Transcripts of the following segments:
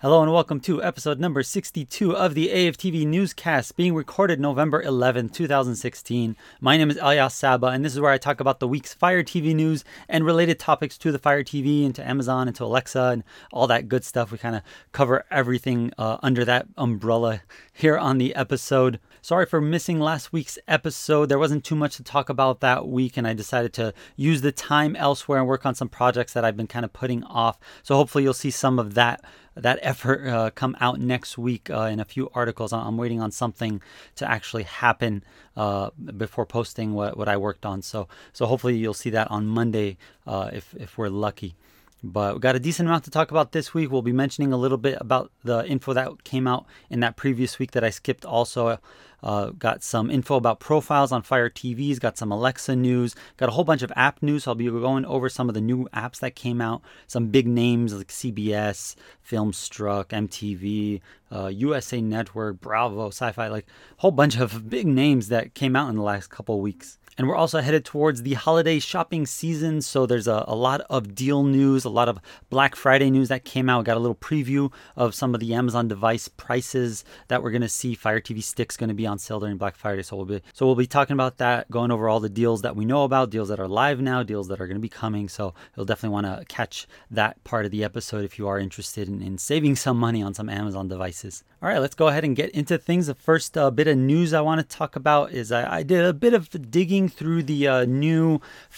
Hello and welcome to episode number 62 of the AFTV newscast being recorded November 11th, 2016. My name is Elias Saba and this is where I talk about the week's Fire TV news and related topics to the Fire TV and to Amazon and to Alexa and all that good stuff. We kind of cover everything under that umbrella here on the episode. Sorry for missing last week's episode. There wasn't too much to talk about that week and I decided to use the time elsewhere and work on some projects that I've been kind of putting off. So hopefully you'll see some of that effort come out next week in a few articles. I'm waiting on something to actually happen before posting what I worked on. So hopefully you'll see that on Monday if we're lucky. But we got a decent amount to talk about this week. We'll be mentioning a little bit about the info that came out in that previous week that I skipped also. Got some info about profiles on Fire TVs, got some Alexa news, got a whole bunch of app news. So I'll be going over some of the new apps that came out, some big names like CBS, Filmstruck, MTV, USA Network, Bravo, Sci-Fi, like a whole bunch of big names that came out in the last couple of weeks. And we're also headed towards the holiday shopping season. So there's a lot of deal news, a lot of Black Friday news that came out. Got a little preview of some of the Amazon device prices that we're going to see. Fire TV Stick's going to be on sale during Black Friday. So we'll be talking about that, going over all the deals that we know about, deals that are live now, deals that are going to be coming. So you'll definitely want to catch that part of the episode if you are interested in saving some money on some Amazon devices. All right, let's go ahead and get into things. The first bit of news I want to talk about is I did a bit of digging through the new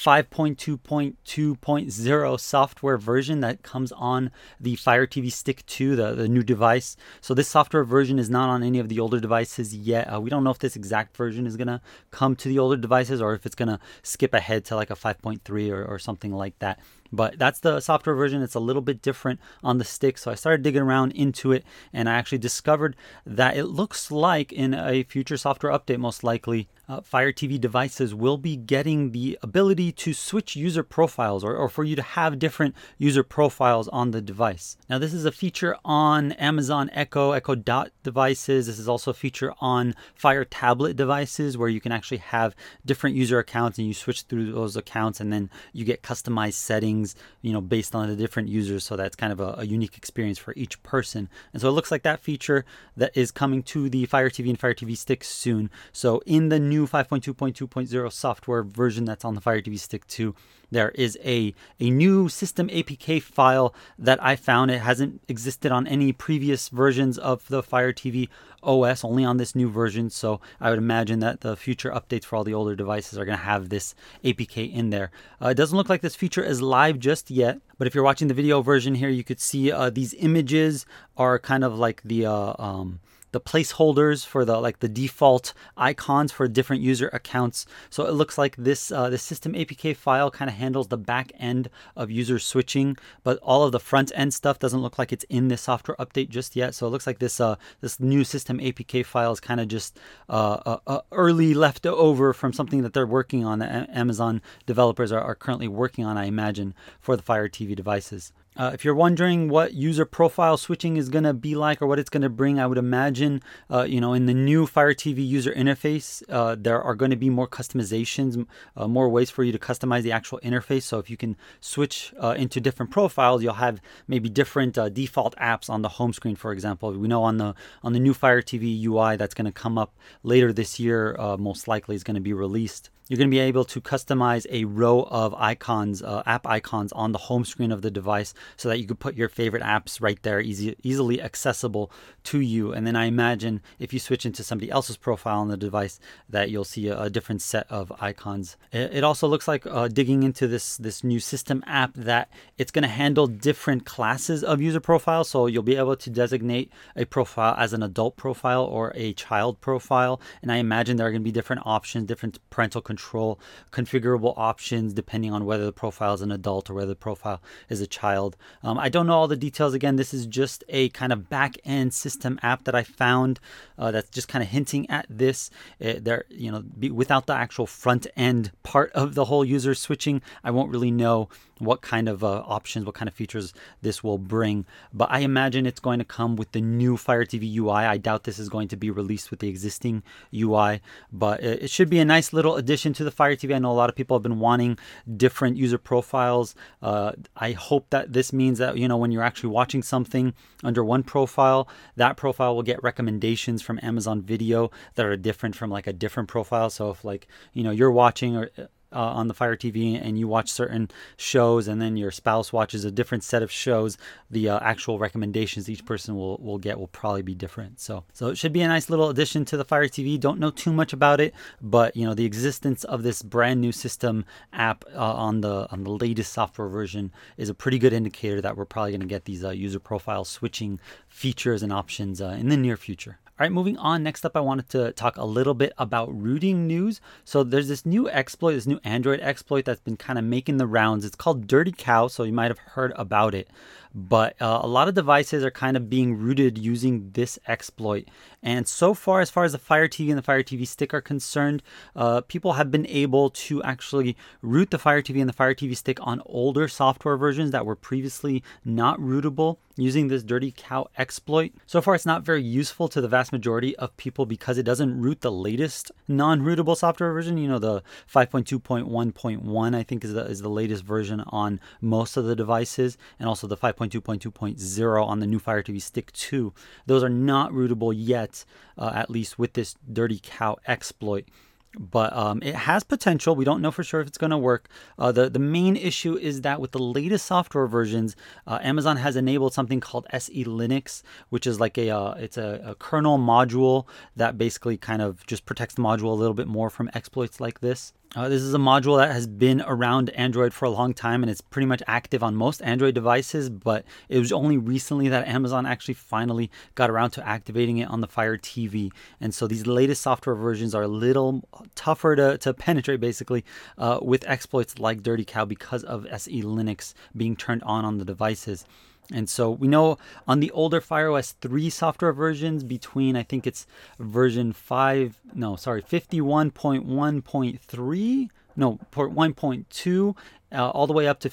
5.2.2.0 software version that comes on the Fire TV Stick 2, the new device. So this software version is not on any of the older devices yet. We don't know if this exact version is going to come to the older devices or if it's going to skip ahead to like a 5.3 or something like that. But that's the software version. It's a little bit different on the stick. So I started digging around into it and I actually discovered that it looks like in a future software update, most likely, Fire TV devices will be getting the ability to switch user profiles or for you to have different user profiles on the device. Now, this is a feature on Amazon Echo Dot devices. This is also a feature on Fire tablet devices where you can actually have different user accounts and you switch through those accounts and then you get customized settings, based on the different users. So that's kind of a unique experience for each person. And so it looks like that feature that is coming to the Fire TV and Fire TV Stick soon. So in the new 5.2.2.0 software version that's on the Fire TV Stick 2, there is a new system APK file that I found. It hasn't existed on any previous versions of the Fire TV OS, only on this new version. So I would imagine that the future updates for all the older devices are going to have this APK in there. It doesn't look like this feature is live just yet, but if you're watching the video version here, you could see these images are kind of like the placeholders for the default icons for different user accounts. So it looks like this the system APK file kind of handles the back end of user switching, but all of the front end stuff doesn't look like it's in this software update just yet. So it looks like this new system APK file is kind of just early left over from something that they're working on. The Amazon developers are currently working on, I imagine, for the Fire TV devices. If you're wondering what user profile switching is going to be like or what it's going to bring, I would imagine, in the new Fire TV user interface, there are going to be more customizations, more ways for you to customize the actual interface. So if you can switch into different profiles, you'll have maybe different default apps on the home screen, for example. We know on the new Fire TV UI that's going to come up later this year, most likely is going to be released. You're going to be able to customize a row of icons, app icons on the home screen of the device so that you could put your favorite apps right there, easily accessible to you. And then I imagine if you switch into somebody else's profile on the device that you'll see a different set of icons. It also looks like digging into this new system app that it's going to handle different classes of user profiles. So you'll be able to designate a profile as an adult profile or a child profile. And I imagine there are going to be different options, different parental control, configurable options depending on whether the profile is an adult or whether the profile is a child. I don't know all the details. Again, this is just a kind of back-end system app that I found that's just kind of hinting at this. Without the actual front-end part of the whole user switching, I won't really know what kind of options, what kind of features this will bring. But I imagine it's going to come with the new Fire TV UI. I doubt this is going to be released with the existing UI, but it should be a nice little addition to the Fire TV. I know a lot of people have been wanting different user profiles. I hope that this means that, when you're actually watching something under one profile, that profile will get recommendations from Amazon Video that are different from like a different profile. So if you're watching or on the Fire TV and you watch certain shows and then your spouse watches a different set of shows, the actual recommendations each person will get will probably be different. So it should be a nice little addition to the Fire TV. Don't know too much about it, but the existence of this brand new system app on the latest software version is a pretty good indicator that we're probably going to get these user profile switching features and options in the near future. All right, moving on. Next up, I wanted to talk a little bit about rooting news. So there's this new exploit, this new Android exploit that's been kind of making the rounds. It's called Dirty Cow, so you might have heard about it. But a lot of devices are kind of being rooted using this exploit. And so far as the Fire TV and the Fire TV Stick are concerned, people have been able to actually root the Fire TV and the Fire TV Stick on older software versions that were previously not rootable using this Dirty Cow exploit. So far, it's not very useful to the vast majority of people because it doesn't root the latest non-rootable software version. The 5.2.1.1, I think, is the latest version on most of the devices, and also the 5.2.2.0 on the new Fire TV Stick 2. Those are not rootable yet, at least with this Dirty Cow exploit. But it has potential. We don't know for sure if it's going to work. The main issue is that with the latest software versions, Amazon has enabled something called SE Linux, which is like it's a kernel module that basically kind of just protects the module a little bit more from exploits like this. This is a module that has been around Android for a long time, and it's pretty much active on most Android devices, but it was only recently that Amazon actually finally got around to activating it on the Fire TV. And so these latest software versions are a little tougher to penetrate, basically, with exploits like Dirty Cow because of SE Linux being turned on the devices. And so we know on the older FireOS 3 software versions, between I think it's version 51.1.3, port 1.2, all the way up to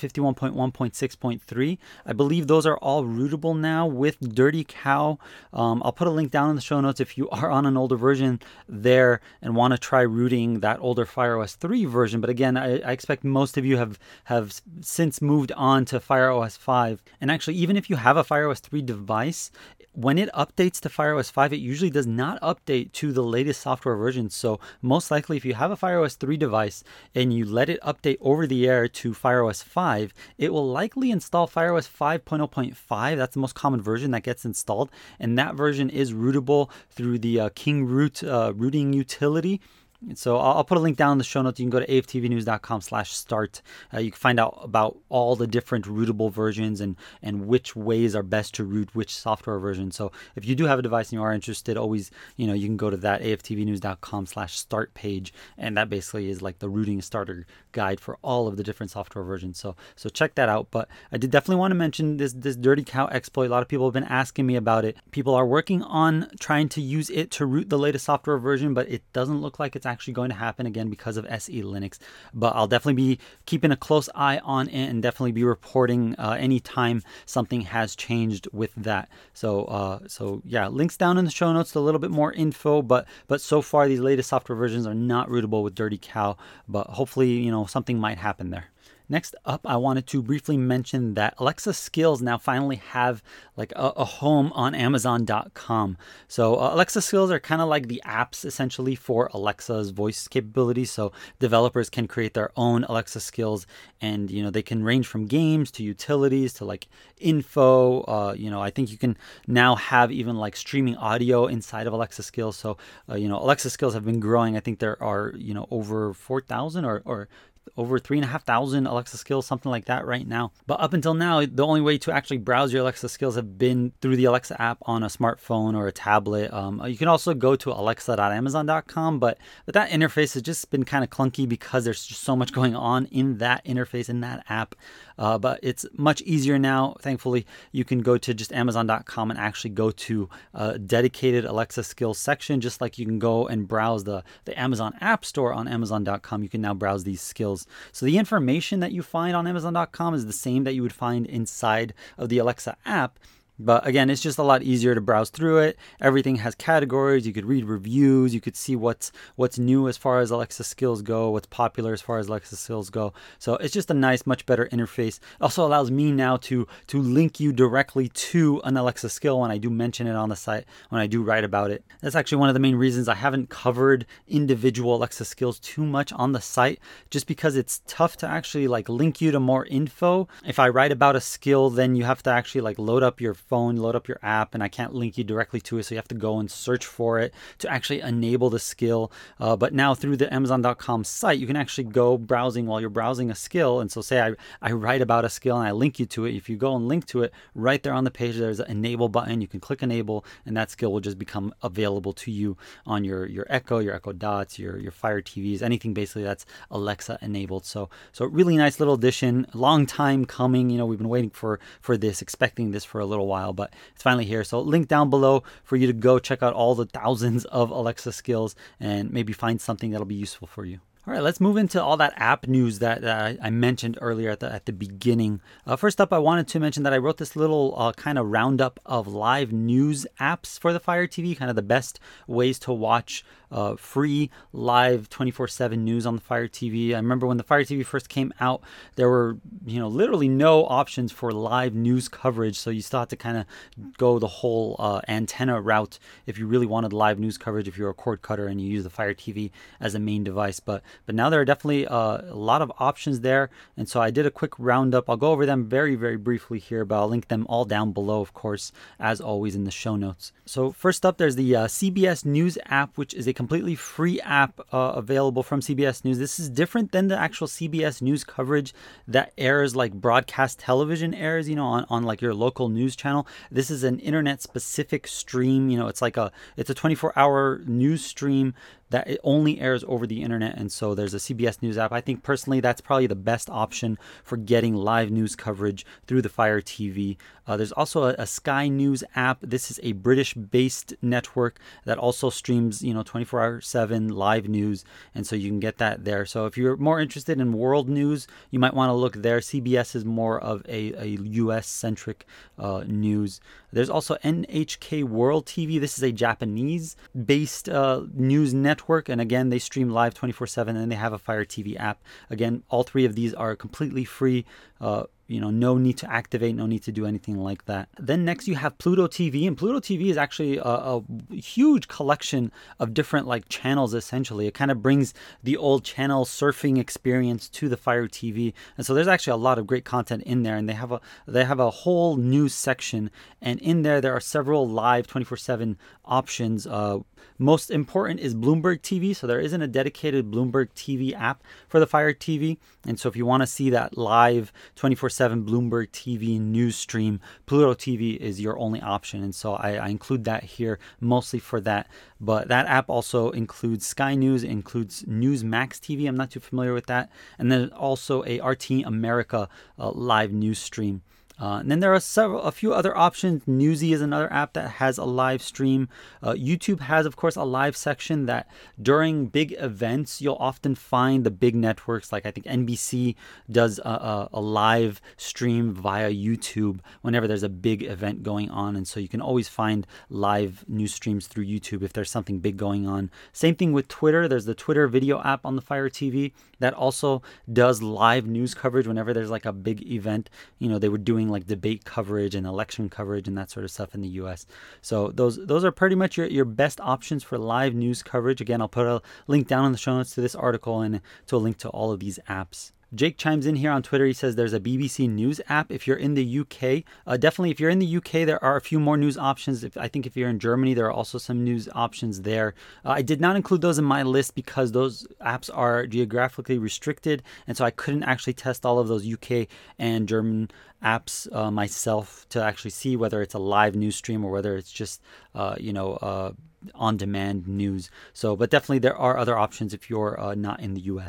51.1.6.3. I believe those are all rootable now with Dirty Cow. I'll put a link down in the show notes if you are on an older version there and want to try rooting that older FireOS 3 version. But again, I expect most of you have since moved on to FireOS 5. And actually, even if you have a FireOS 3 device, when it updates to FireOS 5, it usually does not update to the latest software version. So most likely, if you have a FireOS 3 device and you let it update over the air to FireOS 5, it will likely install FireOS 5.0.5. That's the most common version that gets installed. And that version is rootable through the KingRoot rooting utility. So I'll put a link down in the show notes. You can go to aftvnews.com/start. You can find out about all the different rootable versions and which ways are best to root which software version. So if you do have a device and you are interested, always, you can go to that aftvnews.com/start page. And that basically is like the rooting starter guide for all of the different software versions. So check that out. But I did definitely want to mention this Dirty Cow exploit. A lot of people have been asking me about it. People are working on trying to use it to root the latest software version, but it doesn't look like it's actually going to happen again because of SE Linux. But I'll definitely be keeping a close eye on it and definitely be reporting anytime something has changed with that. So yeah, links down in the show notes to a little bit more info. But so far, these latest software versions are not rootable with Dirty Cow. But hopefully, something might happen there. Next up, I wanted to briefly mention that Alexa Skills now finally have like a home on Amazon.com. So Alexa Skills are kind of like the apps essentially for Alexa's voice capabilities. So developers can create their own Alexa Skills, and they can range from games to utilities to like info. I think you can now have even like streaming audio inside of Alexa Skills. So Alexa Skills have been growing. I think there are over 4,000 or over 3,500 Alexa skills, something like that right now. But up until now, the only way to actually browse your Alexa skills have been through the Alexa app on a smartphone or a tablet. You can also go to alexa.amazon.com, but that interface has just been kind of clunky because there's just so much going on in that interface, in that app. But it's much easier now. Thankfully, you can go to just Amazon.com and actually go to a dedicated Alexa skills section, just like you can go and browse the Amazon App Store on Amazon.com. You can now browse these skills skills. So the information that you find on Amazon.com is the same that you would find inside of the Alexa app. But again, it's just a lot easier to browse through it. Everything has categories. You could read reviews. You could see what's new as far as Alexa skills go, what's popular as far as Alexa skills go. So it's just a nice, much better interface. It also allows me now to link you directly to an Alexa skill when I do mention it on the site, when I do write about it. That's actually one of the main reasons I haven't covered individual Alexa skills too much on the site, just because it's tough to actually link you to more info. If I write about a skill, then you have to actually load up your phone, load up your app, and I can't link you directly to it, so you have to go and search for it to actually enable the skill. But now through the Amazon.com site, you can actually go browsing while you're browsing a skill. And so say I write about a skill and I link you to it. If you go and link to it, right there on the page, there's an enable button. You can click enable, and that skill will just become available to you on your Echo Dots, your Fire TVs, anything basically that's Alexa enabled. So really nice little addition. Long time coming. We've been waiting for this, expecting this for a little while, but it's finally here. So link down below for you to go check out all the thousands of Alexa skills and maybe find something that'll be useful for you. All right, let's move into all that app news that I mentioned earlier at the beginning. First up, I wanted to mention that I wrote this little kind of roundup of live news apps for the Fire TV, kind of the best ways to watch free live 24/7 news on the Fire TV. I remember when the Fire TV first came out, there were literally no options for live news coverage, so you still had to kind of go the whole antenna route if you really wanted live news coverage, if you're a cord cutter and you use the Fire TV as a main device. But now there are definitely a lot of options there, and so I did a quick roundup. I'll go over them very, very briefly here, but I'll link them all down below, of course, as always in the show notes. So first up, there's the CBS News app, which is a completely free app available from CBS News. This is different than the actual CBS News coverage that airs like broadcast television airs, on like your local news channel. This is an internet-specific stream. It's a 24-hour news stream that it only airs over the internet, and so there's a CBS News app. I think personally that's probably the best option for getting live news coverage through the Fire TV. There's also a Sky News app. This is a British-based network that also streams 24/7 live news, and so you can get that there. So if you're more interested in world news, you might want to look there. CBS is more of a US-centric news. There's also NHK World TV. This is a Japanese-based news network, and again, they stream live 24/7, and they have a Fire TV app. Again, all three of these are completely free. No need to activate, no need to do anything like that. Then next you have Pluto TV, and Pluto TV is actually a huge collection of different channels. Essentially, it kind of brings the old channel surfing experience to the Fire TV, and so there's actually a lot of great content in there. And they have a whole news section, and in there are several live 24/7 options. Most important is Bloomberg TV. So there isn't a dedicated Bloomberg TV app for the Fire TV. And so if you want to see that live 24/7 Bloomberg TV news stream, Pluto TV is your only option. And so I include that here mostly for that. But that app also includes Sky News, includes Newsmax TV. I'm not too familiar with that. And then also a RT America live news stream. And then there are a few other options. Newsy is another app that has a live stream. YouTube has, of course, a live section that during big events, you'll often find the big networks. Like I think NBC does a live stream via YouTube whenever there's a big event going on. And so you can always find live news streams through YouTube if there's something big going on. Same thing with Twitter. There's the Twitter video app on the Fire TV that also does live news coverage whenever there's a big event. They were doing debate coverage and election coverage and that sort of stuff in the US. So those are pretty much your best options for live news coverage. Again, I'll put a link down in the show notes to this article and to a link to all of these apps. Jake chimes in here on Twitter. He says there's a BBC News app if you're in the UK. Definitely, if you're in the UK, there are a few more news options. I think if you're in Germany, there are also some news options there. I did not include those in my list because those apps are geographically restricted, and so I couldn't actually test all of those UK and German apps myself to actually see whether it's a live news stream or whether it's just, on-demand news. But definitely there are other options if you're not in the US.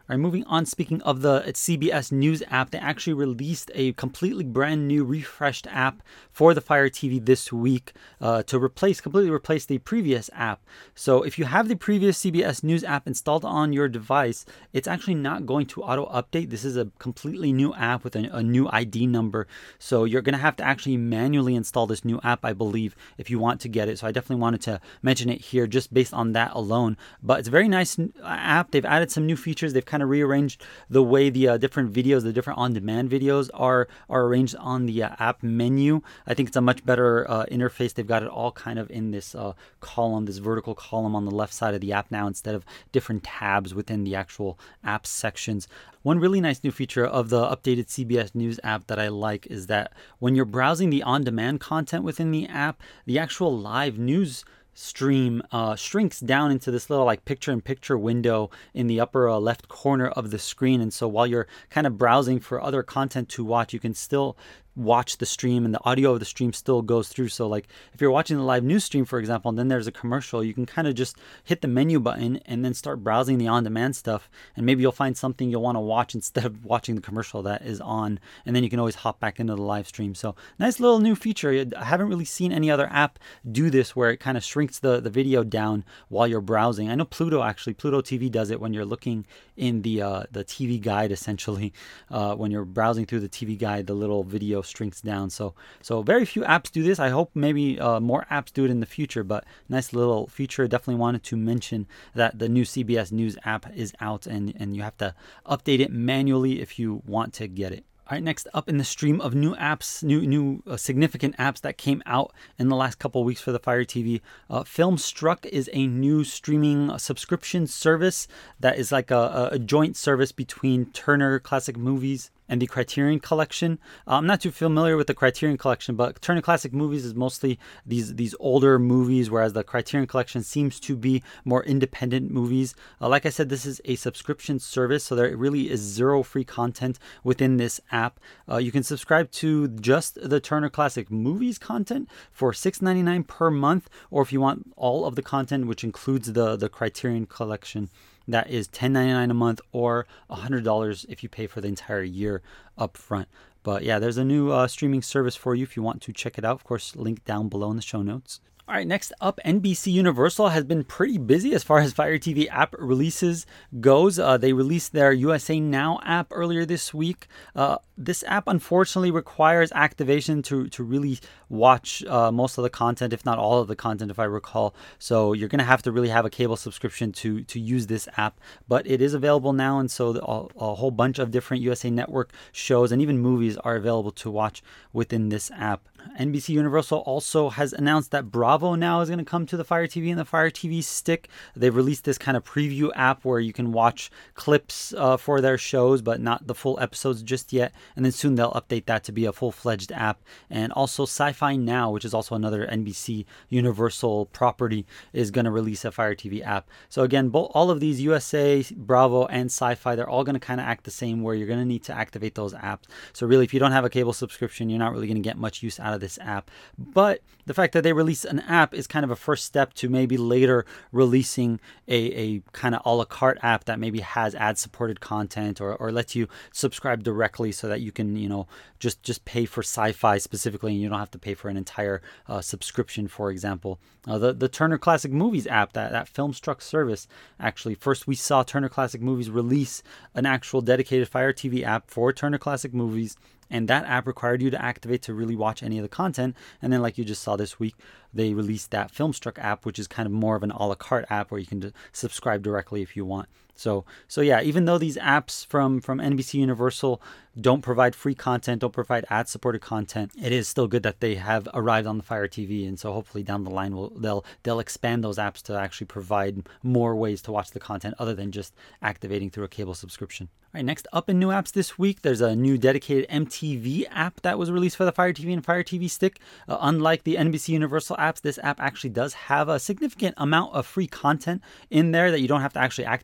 All right, moving on. Speaking of the CBS News app, they actually released a completely brand new, refreshed app for the Fire TV this week to completely replace the previous app. So if you have the previous CBS News app installed on your device, it's actually not going to auto update. This is a completely new app with a new ID number. So you're going to have to actually manually install this new app, I believe, if you want to get it. So I definitely wanted to mention it here just based on that alone. But it's a very nice app. They've added some new features. They've kind of rearranged the way the different videos, the different on-demand videos are arranged on the app menu. I think it's a much better interface. They've got it all kind of in this column, this vertical column on the left side of the app now, instead of different tabs within the actual app sections. One really nice new feature of the updated CBS News app that I like is that when you're browsing the on-demand content within the app, the actual live news stream shrinks down into this little like picture-in-picture window in the upper left corner of the screen. And so while you're kind of browsing for other content to watch, you can still watch the stream, and the audio of the stream still goes through. So like if you're watching the live news stream, for example, and then there's a commercial, you can kind of just hit the menu button and then start browsing the on-demand stuff, and maybe you'll find something you'll want to watch instead of watching the commercial that is on, and then you can always hop back into the live stream. So nice little new feature. I haven't really seen any other app do this, where it kind of shrinks the video down while you're browsing. I know Pluto TV does it when you're looking in the TV guide, essentially. When you're browsing through the TV guide, the little video shrinks down. So very few apps do this. I hope maybe more apps do it in the future, but nice little feature. Definitely wanted to mention that the new CBS News app is out, and you have to update it manually if you want to get it. All right, next up in the stream of new apps, new significant apps that came out in the last couple of weeks for the Fire TV. Filmstruck is a new streaming subscription service that is like a joint service between Turner Classic Movies and the Criterion Collection. I'm not too familiar with the Criterion Collection, but Turner Classic Movies is mostly these older movies, whereas the Criterion Collection seems to be more independent movies. Like I said, this is a subscription service, so there really is zero free content within this app. You can subscribe to just the Turner Classic Movies content for $6.99 per month, or if you want all of the content, which includes the Criterion Collection, that is $10.99 a month, or $100 if you pay for the entire year up front. But yeah, there's a new streaming service for you if you want to check it out. Of course, link down below in the show notes. All right, next up, NBC Universal has been pretty busy as far as Fire TV app releases goes. They released their USA Now app earlier this week. This app unfortunately requires activation to really watch most of the content, if not all of the content, if I recall. So you're going to have to really have a cable subscription to use this app. But it is available now, and so a whole bunch of different USA Network shows and even movies are available to watch within this app. NBC Universal also has announced that Bravo now is going to come to the Fire TV and the Fire TV Stick. They've released this kind of preview app where you can watch clips for their shows, but not the full episodes just yet. And then soon they'll update that to be a full-fledged app. And also Sci-Fi Now, which is also another NBC Universal property, is going to release a Fire TV app. So again, all of these, USA, Bravo, and Sci-Fi, they're all going to kind of act the same, where you're going to need to activate those apps. So really, if you don't have a cable subscription, you're not really going to get much use out of this app. But the fact that they release an app is kind of a first step to maybe later releasing a kind of a la carte app that maybe has ad-supported content, or lets you subscribe directly so that you can, just pay for Sci-Fi specifically, and you don't have to pay for an entire subscription, for example. The Turner Classic Movies app, that Filmstruck service, actually, first we saw Turner Classic Movies release an actual dedicated Fire TV app for Turner Classic Movies, and that app required you to activate to really watch any of the content. And then, like you just saw this week, they released that Filmstruck app, which is kind of more of an a la carte app where you can subscribe directly if you want. So yeah, even though these apps from NBC Universal don't provide free content, don't provide ad-supported content, it is still good that they have arrived on the Fire TV. And so hopefully down the line, they'll expand those apps to actually provide more ways to watch the content other than just activating through a cable subscription. All right, next up in new apps this week, there's a new dedicated MTV app that was released for the Fire TV and Fire TV Stick. Unlike the NBC Universal apps, this app actually does have a significant amount of free content in there that you don't have to actually activate the app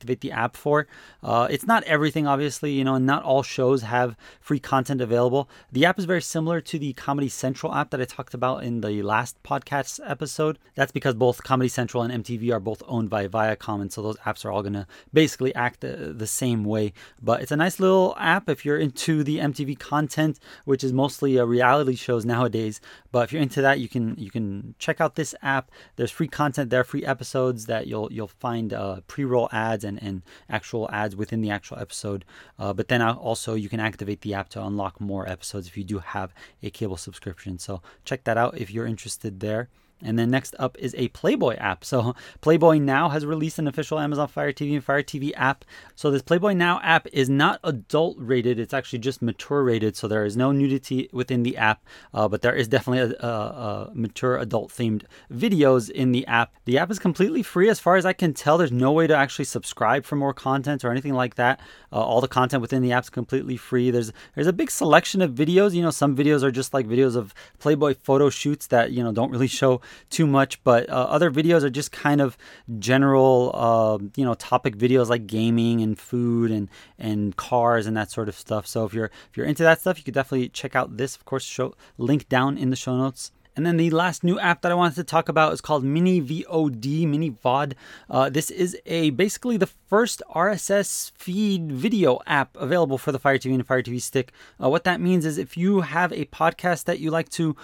app for. It's not everything, obviously, and not all shows have free content available. The app is very similar to the Comedy Central app that I talked about in the last podcast episode. That's because both Comedy Central and MTV are both owned by Viacom, and so those apps are all going to basically act the same way. But it's a nice little app if you're into the MTV content, which is mostly reality shows nowadays. But if you're into that, you can check out this app. There's free content there, free episodes that you'll find pre-roll ads and actual ads within the actual episode. But then also you can activate the app to unlock more episodes if you do have a cable subscription. So check that out if you're interested there. And then next up is a Playboy app. So Playboy Now has released an official Amazon Fire TV and Fire TV app. So this Playboy Now app is not adult rated. It's actually just mature rated. So there is no nudity within the app, but there is definitely a mature adult themed videos in the app. The app is completely free as far as I can tell. There's no way to actually subscribe for more content or anything like that. All the content within the app is completely free. There's a big selection of videos. Some videos are just like videos of Playboy photo shoots that, don't really show too much, but other videos are just kind of general, topic videos like gaming and food and cars and that sort of stuff. So if you're into that stuff, you could definitely check out this. Of course, link down in the show notes. And then the last new app that I wanted to talk about is called Mini VOD, Mini VOD. This is basically the first RSS feed video app available for the Fire TV and Fire TV Stick. What that means is if you have a podcast that you like to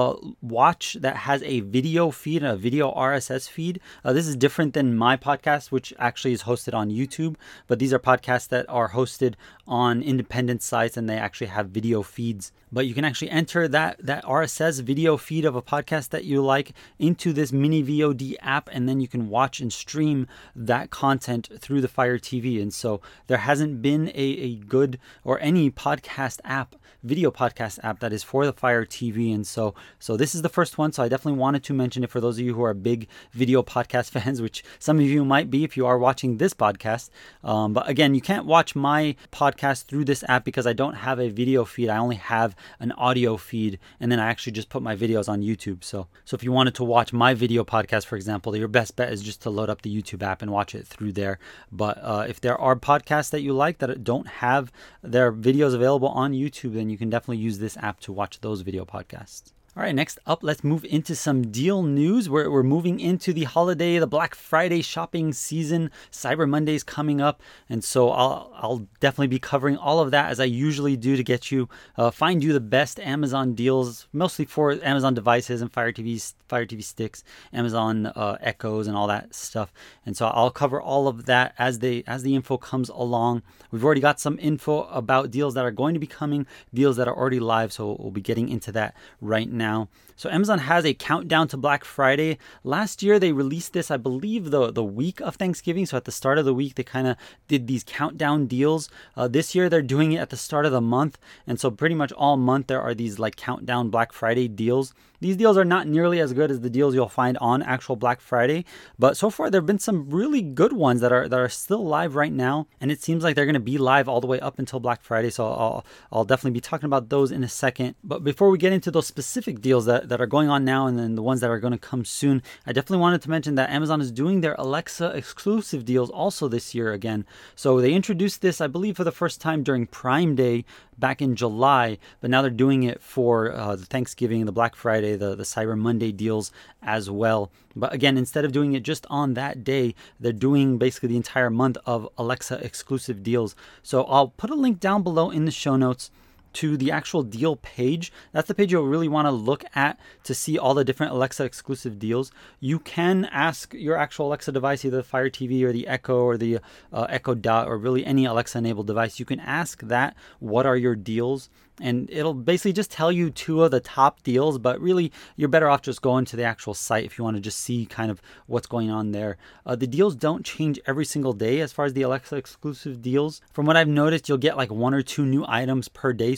watch that has a video feed, a video RSS feed, this is different than my podcast, which actually is hosted on YouTube. But these are podcasts that are hosted on independent sites and they actually have video feeds. But you can actually enter that RSS video feed of a podcast that you like into this Mini VOD app, and then you can watch and stream that content through the Fire TV. And so there hasn't been a good or any podcast app, video podcast app that is for the Fire TV. And so this is the first one. So I definitely wanted to mention it for those of you who are big video podcast fans, which some of you might be if you are watching this podcast. But again, you can't watch my podcast through this app because I don't have a video feed. I only have an audio feed, and then I actually just put my videos on YouTube. So if you wanted to watch my video podcast, for example, your best bet is just to load up the YouTube app and watch it through there. But if there are podcasts that you like that don't have their videos available on YouTube, then you can definitely use this app to watch those video podcasts. All right, next up, let's move into some deal news. We're moving into the holiday, the Black Friday shopping season. Cyber Monday is coming up, and so I'll definitely be covering all of that as I usually do to get you, find you the best Amazon deals, mostly for Amazon devices and Fire TV sticks, Amazon Echoes, and all that stuff. And so I'll cover all of that as the info comes along. We've already got some info about deals that are going to be coming, deals that are already live, so we'll be getting into that right now. So Amazon has a countdown to Black Friday. Last year they released this, I believe, the week of Thanksgiving. So at the start of the week, they kind of did these countdown deals. This year they're doing it at the start of the month. And so pretty much all month there are these like countdown Black Friday deals. These deals are not nearly as good as the deals you'll find on actual Black Friday, but so far there have been some really good ones that are still live right now, and it seems like they're going to be live all the way up until Black Friday. So I'll definitely be talking about those in a second. But before we get into those specific deals that are going on now and then the ones that are going to come soon, I definitely wanted to mention that Amazon is doing their Alexa exclusive deals also this year again. So they introduced this, I believe, for the first time during Prime Day back in July, but now they're doing it for the Thanksgiving, the Black Friday, the Cyber Monday deals as well. But again, instead of doing it just on that day, they're doing basically the entire month of Alexa exclusive deals. So I'll put a link down below in the show notes to the actual deal page. That's the page you'll really want to look at to see all the different Alexa exclusive deals. You can ask your actual Alexa device, either the Fire TV or the Echo or the Echo Dot or really any Alexa enabled device. You can ask that, what are your deals? And it'll basically just tell you two of the top deals, but really you're better off just going to the actual site if you want to just see kind of what's going on there. The deals don't change every single day as far as the Alexa exclusive deals. From what I've noticed, you'll get like one or two new items per day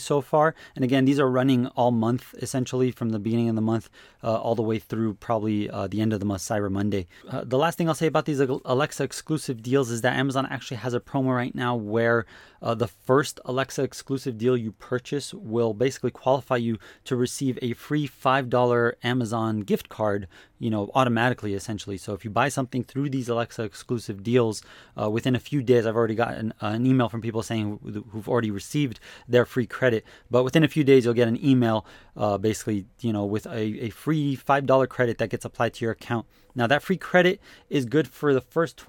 so far. And again, these are running all month, essentially from the beginning of the month all the way through probably the end of the month, Cyber Monday. The last thing I'll say about these Alexa exclusive deals is that Amazon actually has a promo right now where the first Alexa exclusive deal you purchase will basically qualify you to receive a free $5 Amazon gift card, automatically, essentially. So if you buy something through these Alexa exclusive deals, within a few days, I've already gotten an email from people saying who've already received their free credit, but within a few days, you'll get an email basically, with a free $5 credit that gets applied to your account. Now, that free credit is good for the first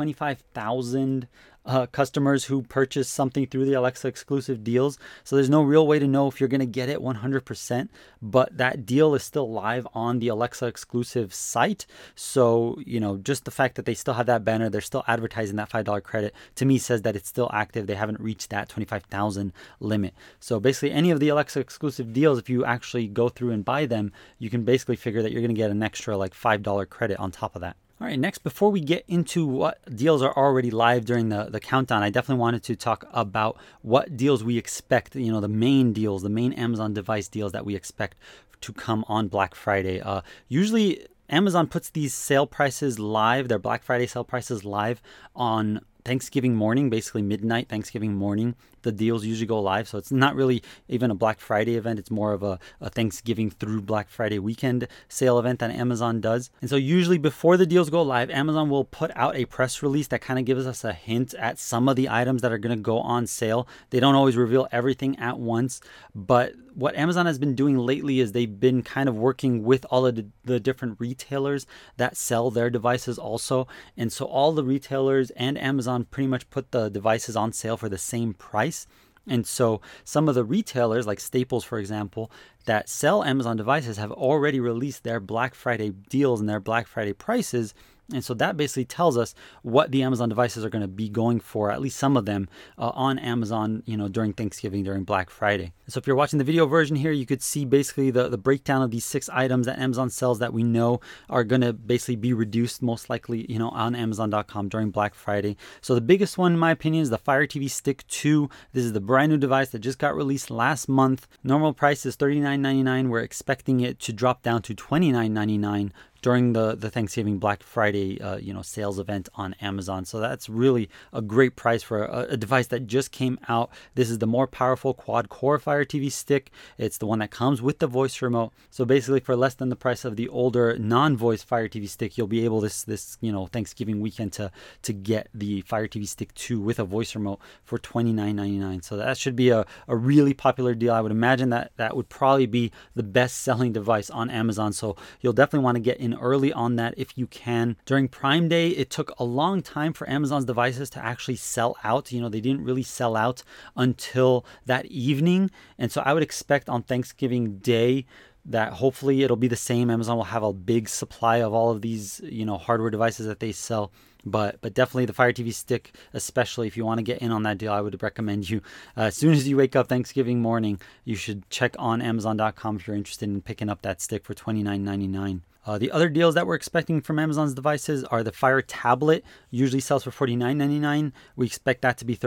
25,000 customers who purchase something through the Alexa exclusive deals. So there's no real way to know if you're going to get it 100%, but that deal is still live on the Alexa exclusive site. So, just the fact that they still have that banner, they're still advertising that $5 credit, to me says that it's still active. They haven't reached that 25,000 limit. So basically any of the Alexa exclusive deals, if you actually go through and buy them, you can basically figure that you're going to get an extra like $5 credit on top of that. All right, next, before we get into what deals are already live during the countdown, I definitely wanted to talk about what deals we expect, the main deals, the main Amazon device deals that we expect to come on Black Friday. Usually, Amazon puts these sale prices live, their Black Friday sale prices live on Thanksgiving morning, basically midnight Thanksgiving morning. The deals usually go live. So it's not really even a Black Friday event. It's more of a Thanksgiving through Black Friday weekend sale event that Amazon does. And so usually before the deals go live, Amazon will put out a press release that kind of gives us a hint at some of the items that are going to go on sale. They don't always reveal everything at once, but what Amazon has been doing lately is they've been kind of working with all of the different retailers that sell their devices also. And so all the retailers and Amazon pretty much put the devices on sale for the same price. And so some of the retailers like Staples, for example, that sell Amazon devices have already released their Black Friday deals and their Black Friday prices. And so that basically tells us what the Amazon devices are going to be going for, at least some of them, on Amazon, during Thanksgiving, during Black Friday. So if you're watching the video version here, you could see basically the breakdown of these 6 items that Amazon sells that we know are going to basically be reduced, most likely, on Amazon.com during Black Friday. So the biggest one, in my opinion, is the Fire TV Stick 2. This is the brand new device that just got released last month. Normal price is $39.99. We're expecting it to drop down to $29.99 during the Thanksgiving Black Friday sales event on Amazon. So that's really a great price for a device that just came out. This is the more powerful quad-core Fire TV Stick. It's the one that comes with the voice remote. So basically for less than the price of the older non-voice Fire TV Stick, you'll be able this Thanksgiving weekend to get the Fire TV Stick 2 with a voice remote for $29.99. So that should be a really popular deal. I would imagine that would probably be the best selling device on Amazon. So you'll definitely want to get in early on that if you can. During Prime Day, it took a long time for Amazon's devices to actually sell out. They didn't really sell out until that evening. And so I would expect on Thanksgiving Day that hopefully it'll be the same. Amazon will have a big supply of all of these, hardware devices that they sell. But definitely the Fire TV Stick, especially if you want to get in on that deal, I would recommend you, as soon as you wake up Thanksgiving morning, you should check on Amazon.com if you're interested in picking up that stick for $29.99. The other deals that we're expecting from Amazon's devices are the Fire Tablet, usually sells for $49.99. We expect that to be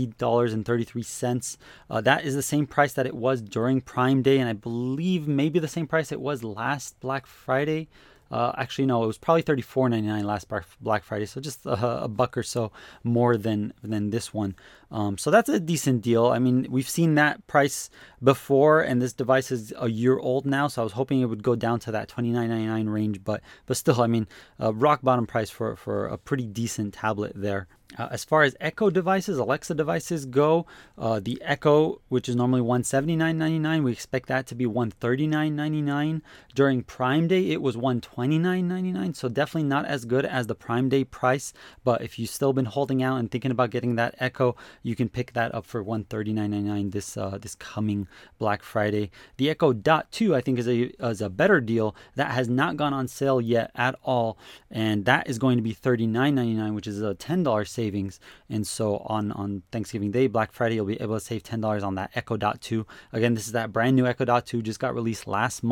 $33.33. That is the same price that it was during Prime Day, and I believe maybe the same price it was last Black Friday. Actually, no, it was probably $34.99 last Black Friday, so just a buck or so more than this one. So that's a decent deal. I mean, we've seen that price before, and this device is a year old now, so I was hoping it would go down to that $29.99 range, but still, I mean, rock bottom price for a pretty decent tablet there. As far as Echo devices, Alexa devices go, the Echo, which is normally $179.99, we expect that to be $139.99. During Prime Day, it was $129.99, so definitely not as good as the Prime Day price. But if you've still been holding out and thinking about getting that Echo, you can pick that up for $139.99 this coming Black Friday. The Echo Dot 2, I think, is a better deal that has not gone on sale yet at all, and that is going to be $39.99, which is a $10 savings. And so on Thanksgiving Day, Black Friday, you'll be able to save $10 on that Echo Dot 2. Again, this is that brand new Echo Dot 2, just got released last month.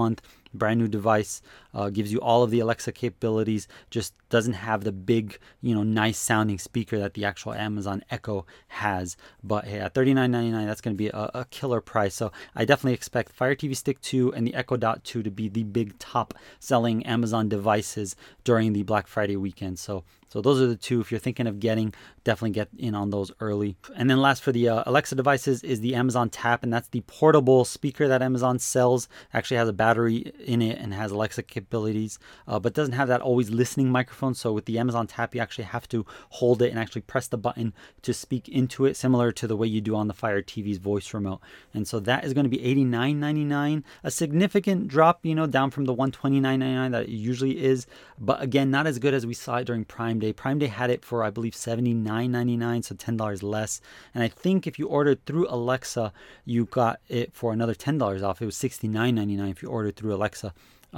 brand new device, gives you all of the Alexa capabilities, just doesn't have the big, nice sounding speaker that the actual Amazon Echo has. But hey, at $39.99, that's going to be a killer price. So I definitely expect Fire TV Stick 2 and the Echo Dot 2 to be the big top selling Amazon devices during the Black Friday weekend. So those are the two. If you're thinking of getting, definitely get in on those early. And then last for the Alexa devices is the Amazon Tap, and that's the portable speaker that Amazon sells. Actually has a battery in it and has Alexa capabilities, but doesn't have that always listening microphone. So with the Amazon Tap, you actually have to hold it and actually press the button to speak into it, similar to the way you do on the Fire TV's voice remote. And so that is going to be $89.99, a significant drop, down from the $129.99 that it usually is. But again, not as good as we saw it during Prime Day. Prime Day had it for, I believe, $79.99, so $10 less. And I think if you ordered through Alexa, you got it for another $10 off. It was $69.99 if you ordered through Alexa.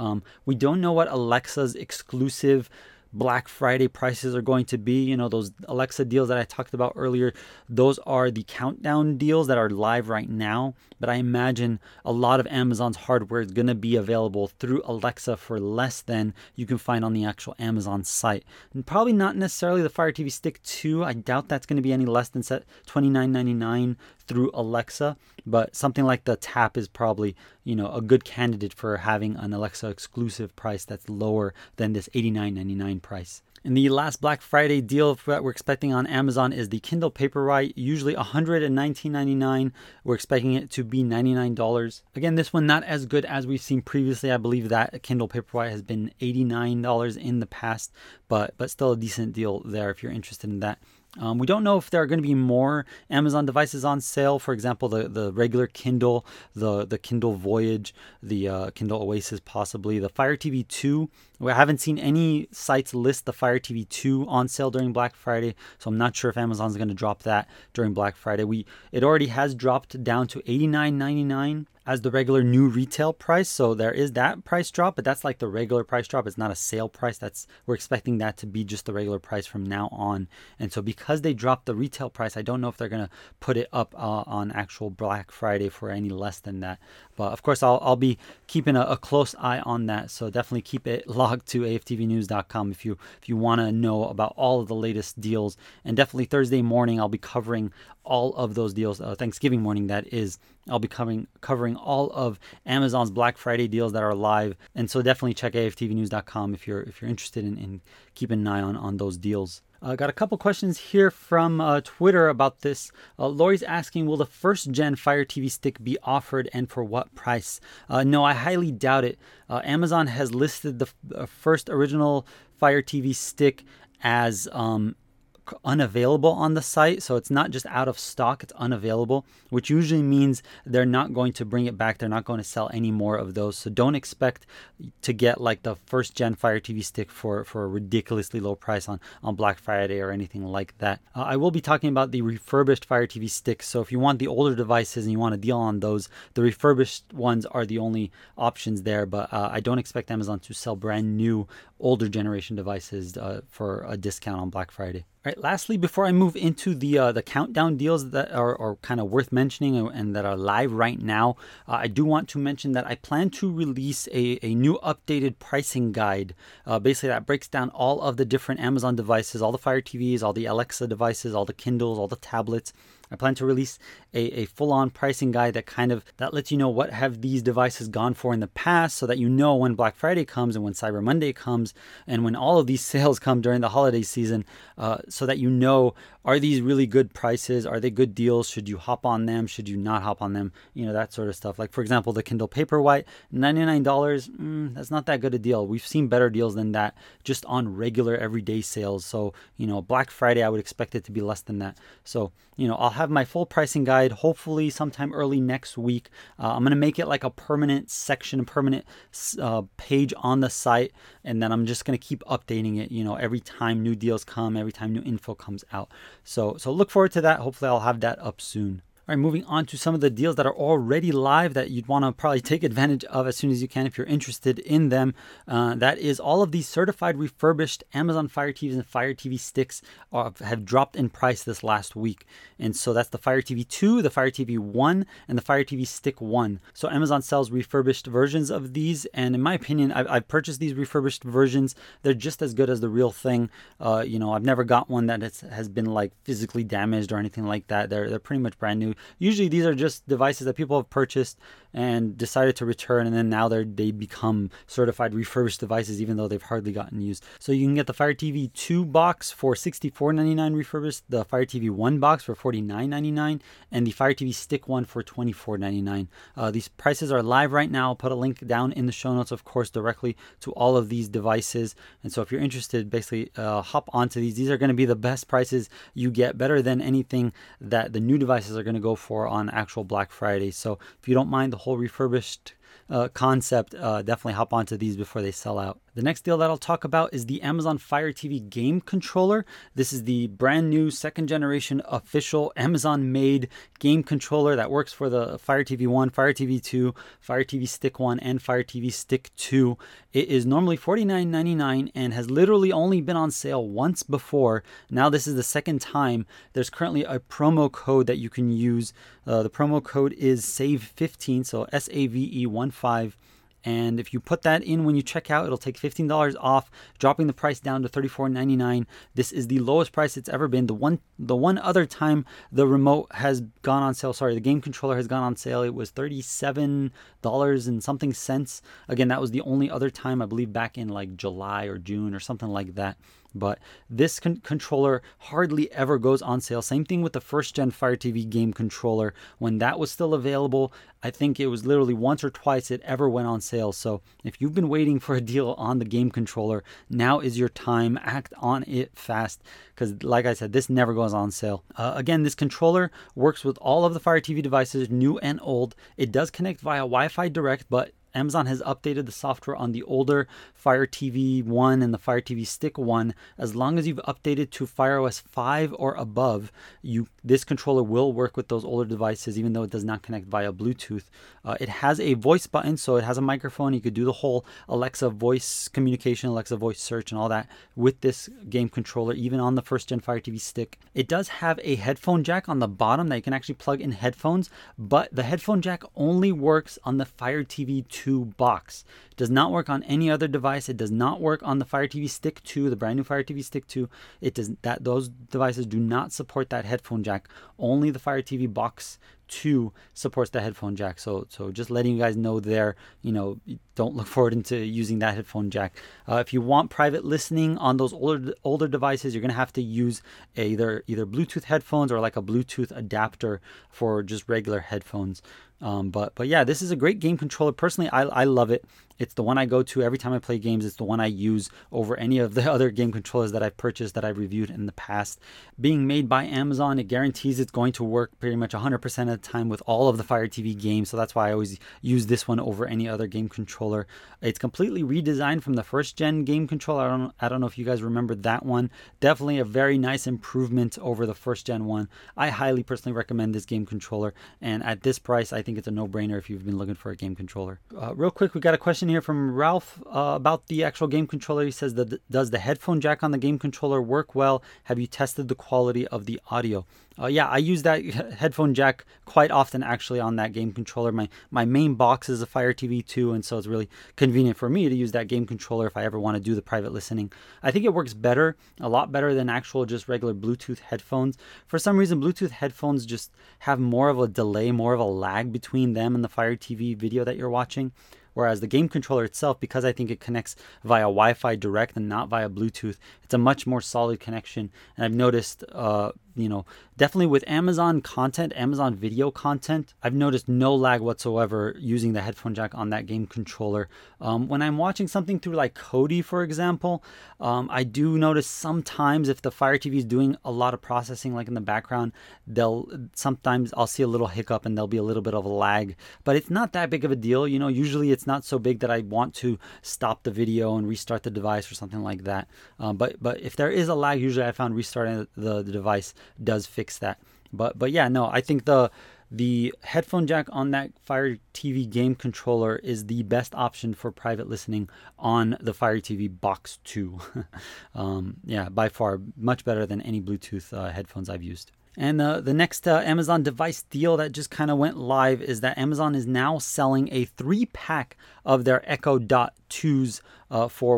We don't know what Alexa's exclusive Black Friday prices are going to be. Those Alexa deals that I talked about earlier, those are the countdown deals that are live right now. But I imagine a lot of Amazon's hardware is going to be available through Alexa for less than you can find on the actual Amazon site. And probably not necessarily the Fire TV Stick 2. I doubt that's going to be any less than $29.99 through Alexa, but something like the Tap is probably, a good candidate for having an Alexa exclusive price that's lower than this $89.99 price. And the last Black Friday deal that we're expecting on Amazon is the Kindle Paperwhite, usually $119.99. We're expecting it to be $99. Again, this one not as good as we've seen previously. I believe that Kindle Paperwhite has been $89 in the past, but still a decent deal there if you're interested in that. We don't know if there are going to be more Amazon devices on sale. For example, the regular Kindle, the Kindle Voyage, the Kindle Oasis, possibly the Fire TV 2. We haven't seen any sites list the Fire TV 2 on sale during Black Friday, so I'm not sure if Amazon's going to drop that during Black Friday. It already has dropped down to $89.99 as the regular new retail price. So there is that price drop, but that's like the regular price drop. It's not a sale price. We're expecting that to be just the regular price from now on. And so because they dropped the retail price, I don't know if they're going to put it up on actual Black Friday for any less than that. But of course, I'll be keeping a close eye on that. So definitely keep it logged to aftvnews.com if you want to know about all of the latest deals. And definitely Thursday morning, I'll be covering all of those deals. Thanksgiving morning, that is. I'll be covering all of Amazon's Black Friday deals that are live. And so definitely check aftvnews.com if you're interested in keeping an eye on those deals. Got a couple questions here from Twitter about this. Lori's asking, will the first gen Fire TV Stick be offered and for what price? No, I highly doubt it. Amazon has listed the first original Fire TV Stick as unavailable on the site. So it's not just out of stock, it's unavailable, which usually means they're not going to bring it back. They're not going to sell any more of those. So don't expect to get like the first gen Fire TV Stick for a ridiculously low price on Black Friday or anything like that. I will be talking about the refurbished Fire TV Sticks. So if you want the older devices and you want a deal on those, the refurbished ones are the only options there. But I don't expect Amazon to sell brand new older generation devices for a discount on Black Friday. All right, lastly, before I move into the countdown deals that are kind of worth mentioning and that are live right now, I do want to mention that I plan to release a new updated pricing guide. Basically, that breaks down all of the different Amazon devices, all the Fire TVs, all the Alexa devices, all the Kindles, all the tablets. I plan to release a full-on pricing guide that lets you know what have these devices gone for in the past, so that you know when Black Friday comes and when Cyber Monday comes and when all of these sales come during the holiday season, so that you know, are these really good prices? Are they good deals? Should you hop on them? Should you not hop on them? That sort of stuff. Like, for example, the Kindle Paperwhite, $99, that's not that good a deal. We've seen better deals than that just on regular everyday sales. So, Black Friday, I would expect it to be less than that. So, I'll have my full pricing guide hopefully sometime early next week. I'm going to make it like a permanent section, a permanent page on the site, and then I'm just going to keep updating it, every time new deals come, every time new info comes out. So look forward to that. Hopefully I'll have that up soon. All right, moving on to some of the deals that are already live that you'd want to probably take advantage of as soon as you can if you're interested in them. That is all of these certified refurbished Amazon Fire TVs and Fire TV sticks have dropped in price this last week. And so that's the Fire TV 2, the Fire TV 1, and the Fire TV Stick 1. So Amazon sells refurbished versions of these. And in my opinion, I've purchased these refurbished versions. They're just as good as the real thing. I've never got one that has been like physically damaged or anything like that. They're pretty much brand new. Usually these are just devices that people have purchased and decided to return, and then now they become certified refurbished devices even though they've hardly gotten used. So you can get the Fire TV 2 box for $64.99 refurbished, the Fire TV 1 box for $49.99, and the Fire TV Stick 1 for $24.99. These prices are live right now. I'll put a link down in the show notes, of course, directly to all of these devices. And so if you're interested, basically hop onto these. These are going to be the best prices you get, better than anything that the new devices are going to go for on actual Black Friday. So if you don't mind the whole refurbished concept, definitely hop onto these before they sell out. The next deal that I'll talk about is the Amazon Fire TV game controller. This is the brand new second generation official Amazon made game controller that works for the Fire TV 1, Fire TV 2, Fire TV Stick 1, and Fire TV Stick 2. It is normally $49.99 and has literally only been on sale once before. Now this is the second time. There's currently a promo code that you can use. The promo code is SAVE15, so SAVE15. And if you put that in when you check out, it'll take $15 off, dropping the price down to $34.99. This is the lowest price it's ever been. The one other time the remote has gone on sale, the game controller has gone on sale, it was $37 and something cents. Again, that was the only other time, I believe back in like July or June or something like that. But this controller hardly ever goes on sale. Same thing with the first gen Fire TV game controller. When that was still available, I think it was literally once or twice it ever went on sale. So if you've been waiting for a deal on the game controller, now is your time. Act on it fast, because like I said, this never goes on sale. Again, this controller works with all of the Fire TV devices, new and old. It does connect via Wi-Fi Direct, but Amazon has updated the software on the older Fire TV 1 and the Fire TV Stick 1. As long as you've updated to FireOS 5 or above, this controller will work with those older devices, even though it does not connect via Bluetooth. It has a voice button, so it has a microphone. You could do the whole Alexa voice communication, Alexa voice search, and all that with this game controller, even on the first gen Fire TV Stick. It does have a headphone jack on the bottom that you can actually plug in headphones, but the headphone jack only works on the Fire TV 2 box. It does not work on any other device. It does not work on the Fire TV Stick 2, the brand new Fire TV Stick 2. Those devices do not support that headphone jack. Only the Fire TV Box 2 supports the headphone jack. So just letting you guys know there, don't look forward into using that headphone jack. If you want private listening on those older devices, you're going to have to use either Bluetooth headphones or like a Bluetooth adapter for just regular headphones. But yeah, this is a great game controller. Personally, I love it. It's the one I go to every time I play games. It's the one I use over any of the other game controllers that I've purchased, that I've reviewed in the past. Being made by Amazon, it guarantees it's going to work pretty much 100% of the time with all of the Fire TV games. So that's why I always use this one over any other game controller. It's completely redesigned from the first gen game controller. I don't know if you guys remember that one. Definitely a very nice improvement over the first gen one. I highly personally recommend this game controller. And at this price, I think it's a no-brainer if you've been looking for a game controller. Real quick, we got a question here from Ralph about the actual game controller. He says, does the headphone jack on the game controller work well? Have you tested the quality of the audio? Yeah, I use that headphone jack quite often actually on that game controller. My main box is a Fire TV 2, and so it's really convenient for me to use that game controller if I ever want to do the private listening. I think it works better, a lot better than actual just regular Bluetooth headphones. For some reason, Bluetooth headphones just have more of a delay, more of a lag between them and the Fire TV video that you're watching. Whereas the game controller itself, because I think it connects via Wi-Fi Direct and not via Bluetooth, it's a much more solid connection. And I've noticed, definitely with Amazon content, Amazon video content, I've noticed no lag whatsoever using the headphone jack on that game controller. When I'm watching something through like Kodi, for example, I do notice sometimes if the Fire TV is doing a lot of processing, like in the background, sometimes I'll see a little hiccup and there'll be a little bit of a lag, but it's not that big of a deal. Usually it's not so big that I want to stop the video and restart the device or something like that. But if there is a lag, usually I found restarting the device does fix that. But yeah, no, I think the the headphone jack on that Fire TV game controller is the best option for private listening on the Fire TV Box 2. Yeah, by far, much better than any Bluetooth headphones I've used. And the next Amazon device deal that just kind of went live is that Amazon is now selling a 3-pack of their Echo Dot 2s for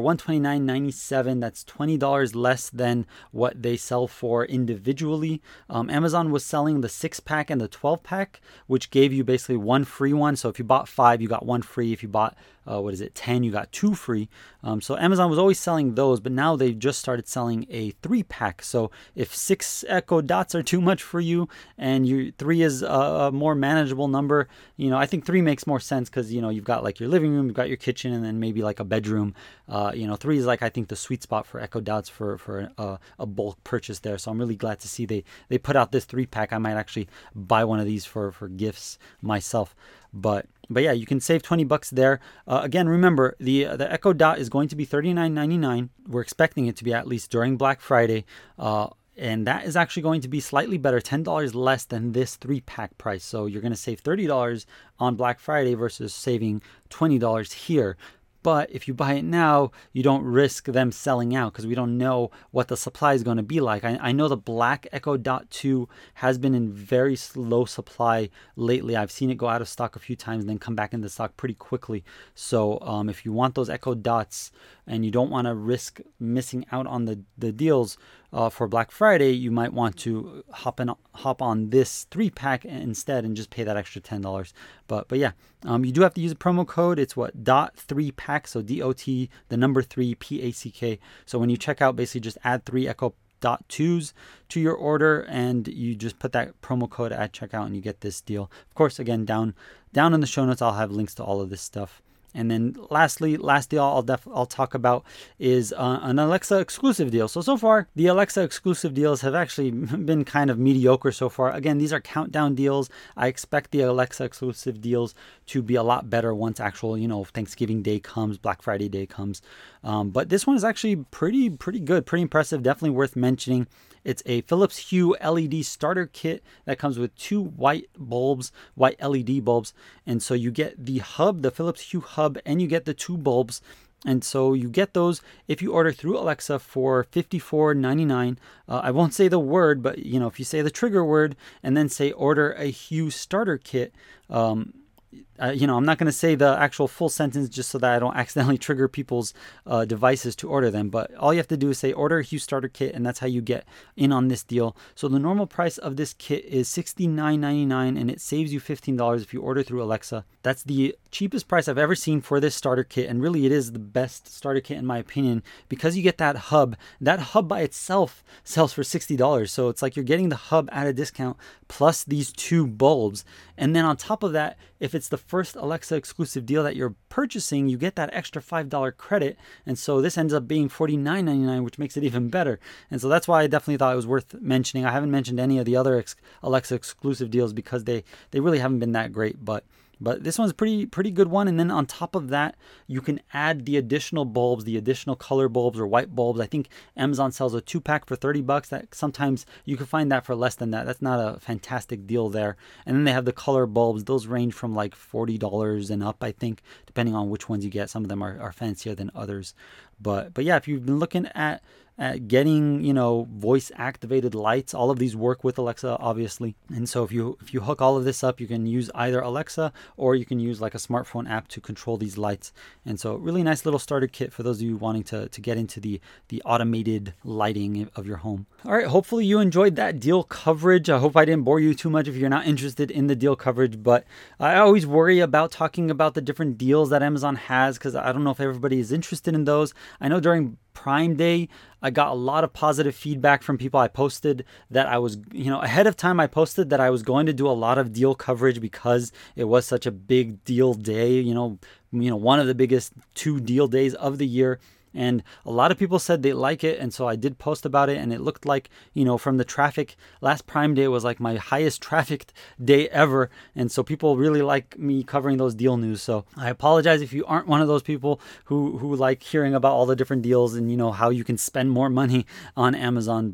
$129.97. That's $20 less than what they sell for individually. Amazon was selling the 6-pack and the 12-pack, which gave you basically one free one. So if you bought 5, you got one free. If you bought 10, you got 2 free. So Amazon was always selling those, but now they've just started selling a 3-pack. So if 6 Echo Dots are too much for you and 3 is a more manageable number, I think 3 makes more sense because, you've got like your living room, you've got your kitchen, and then maybe like a bedroom. 3 is like, I think, the sweet spot for Echo Dots for a bulk purchase there. So I'm really glad to see they put out this 3-pack. I might actually buy one of these for gifts myself. But yeah, you can save $20 there. Again, remember, the Echo Dot is going to be $39.99. We're expecting it to be at least during Black Friday. And that is actually going to be slightly better, $10 less than this 3-pack price. So you're going to save $30 on Black Friday versus saving $20 here. But if you buy it now, you don't risk them selling out because we don't know what the supply is going to be like. I know the black Echo Dot 2 has been in very slow supply lately. I've seen it go out of stock a few times and then come back into stock pretty quickly. So if you want those Echo Dots and you don't want to risk missing out on the deals for Black Friday, you might want to hop on this 3-pack instead and just pay that extra $10. But yeah, you do have to use a promo code. It's dot 3-pack, so DOT, the number 3, PACK. So when you check out, basically just add 3 Echo Dot 2s to your order and you just put that promo code at checkout and you get this deal. Of course, again, down in the show notes, I'll have links to all of this stuff. And then last deal I'll talk about is an Alexa exclusive deal. So far, the Alexa exclusive deals have actually been kind of mediocre so far. Again, these are countdown deals. I expect the Alexa exclusive deals to be a lot better once actual, Thanksgiving Day comes, Black Friday Day comes. But this one is actually pretty good, pretty impressive, definitely worth mentioning. It's a Philips Hue LED starter kit that comes with 2 white LED bulbs. And so you get the hub, the Philips Hue hub, and you get the 2 bulbs. And so you get those if you order through Alexa for $54.99. I won't say the word, but if you say the trigger word and then say order a Hue starter kit, I'm not going to say the actual full sentence just so that I don't accidentally trigger people's devices to order them. But all you have to do is say order a Hue starter kit, and that's how you get in on this deal. So the normal price of this kit is $69.99, and it saves you $15 if you order through Alexa. That's the cheapest price I've ever seen for this starter kit, and really it is the best starter kit in my opinion because you get that hub. That hub by itself sells for $60, so it's like you're getting the hub at a discount plus these 2 bulbs. And then on top of that, if it's the first Alexa exclusive deal that you're purchasing, you get that extra $5 credit. And so this ends up being $49.99, which makes it even better. And so that's why I definitely thought it was worth mentioning. I haven't mentioned any of the other Alexa exclusive deals because they really haven't been that great. But this one's a pretty good one. And then on top of that, you can add the additional bulbs, the additional color bulbs or white bulbs. I think Amazon sells a 2-pack for $30. That sometimes you can find that for less than that. That's not a fantastic deal there. And then they have the color bulbs. Those range from like $40 and up, I think, depending on which ones you get. Some of them are fancier than others. But yeah, if you've been looking at getting voice activated lights, all of these work with Alexa obviously. And so if you hook all of this up, you can use either Alexa or you can use like a smartphone app to control these lights. And so really nice little starter kit for those of you wanting to get into the automated lighting of your home. All right, hopefully you enjoyed that deal coverage. I hope I didn't bore you too much if you're not interested in the deal coverage, but I always worry about talking about the different deals that Amazon has because I don't know if everybody is interested in those. I know during Prime Day, I got a lot of positive feedback from people. I posted that I was, ahead of time, I posted that I was going to do a lot of deal coverage because it was such a big deal day, one of the biggest 2 deal days of the year. And a lot of people said they like it. And so I did post about it. And it looked like, from the traffic, last Prime Day was like my highest trafficked day ever. And so people really like me covering those deal news. So I apologize if you aren't one of those people who like hearing about all the different deals and, how you can spend more money on Amazon. But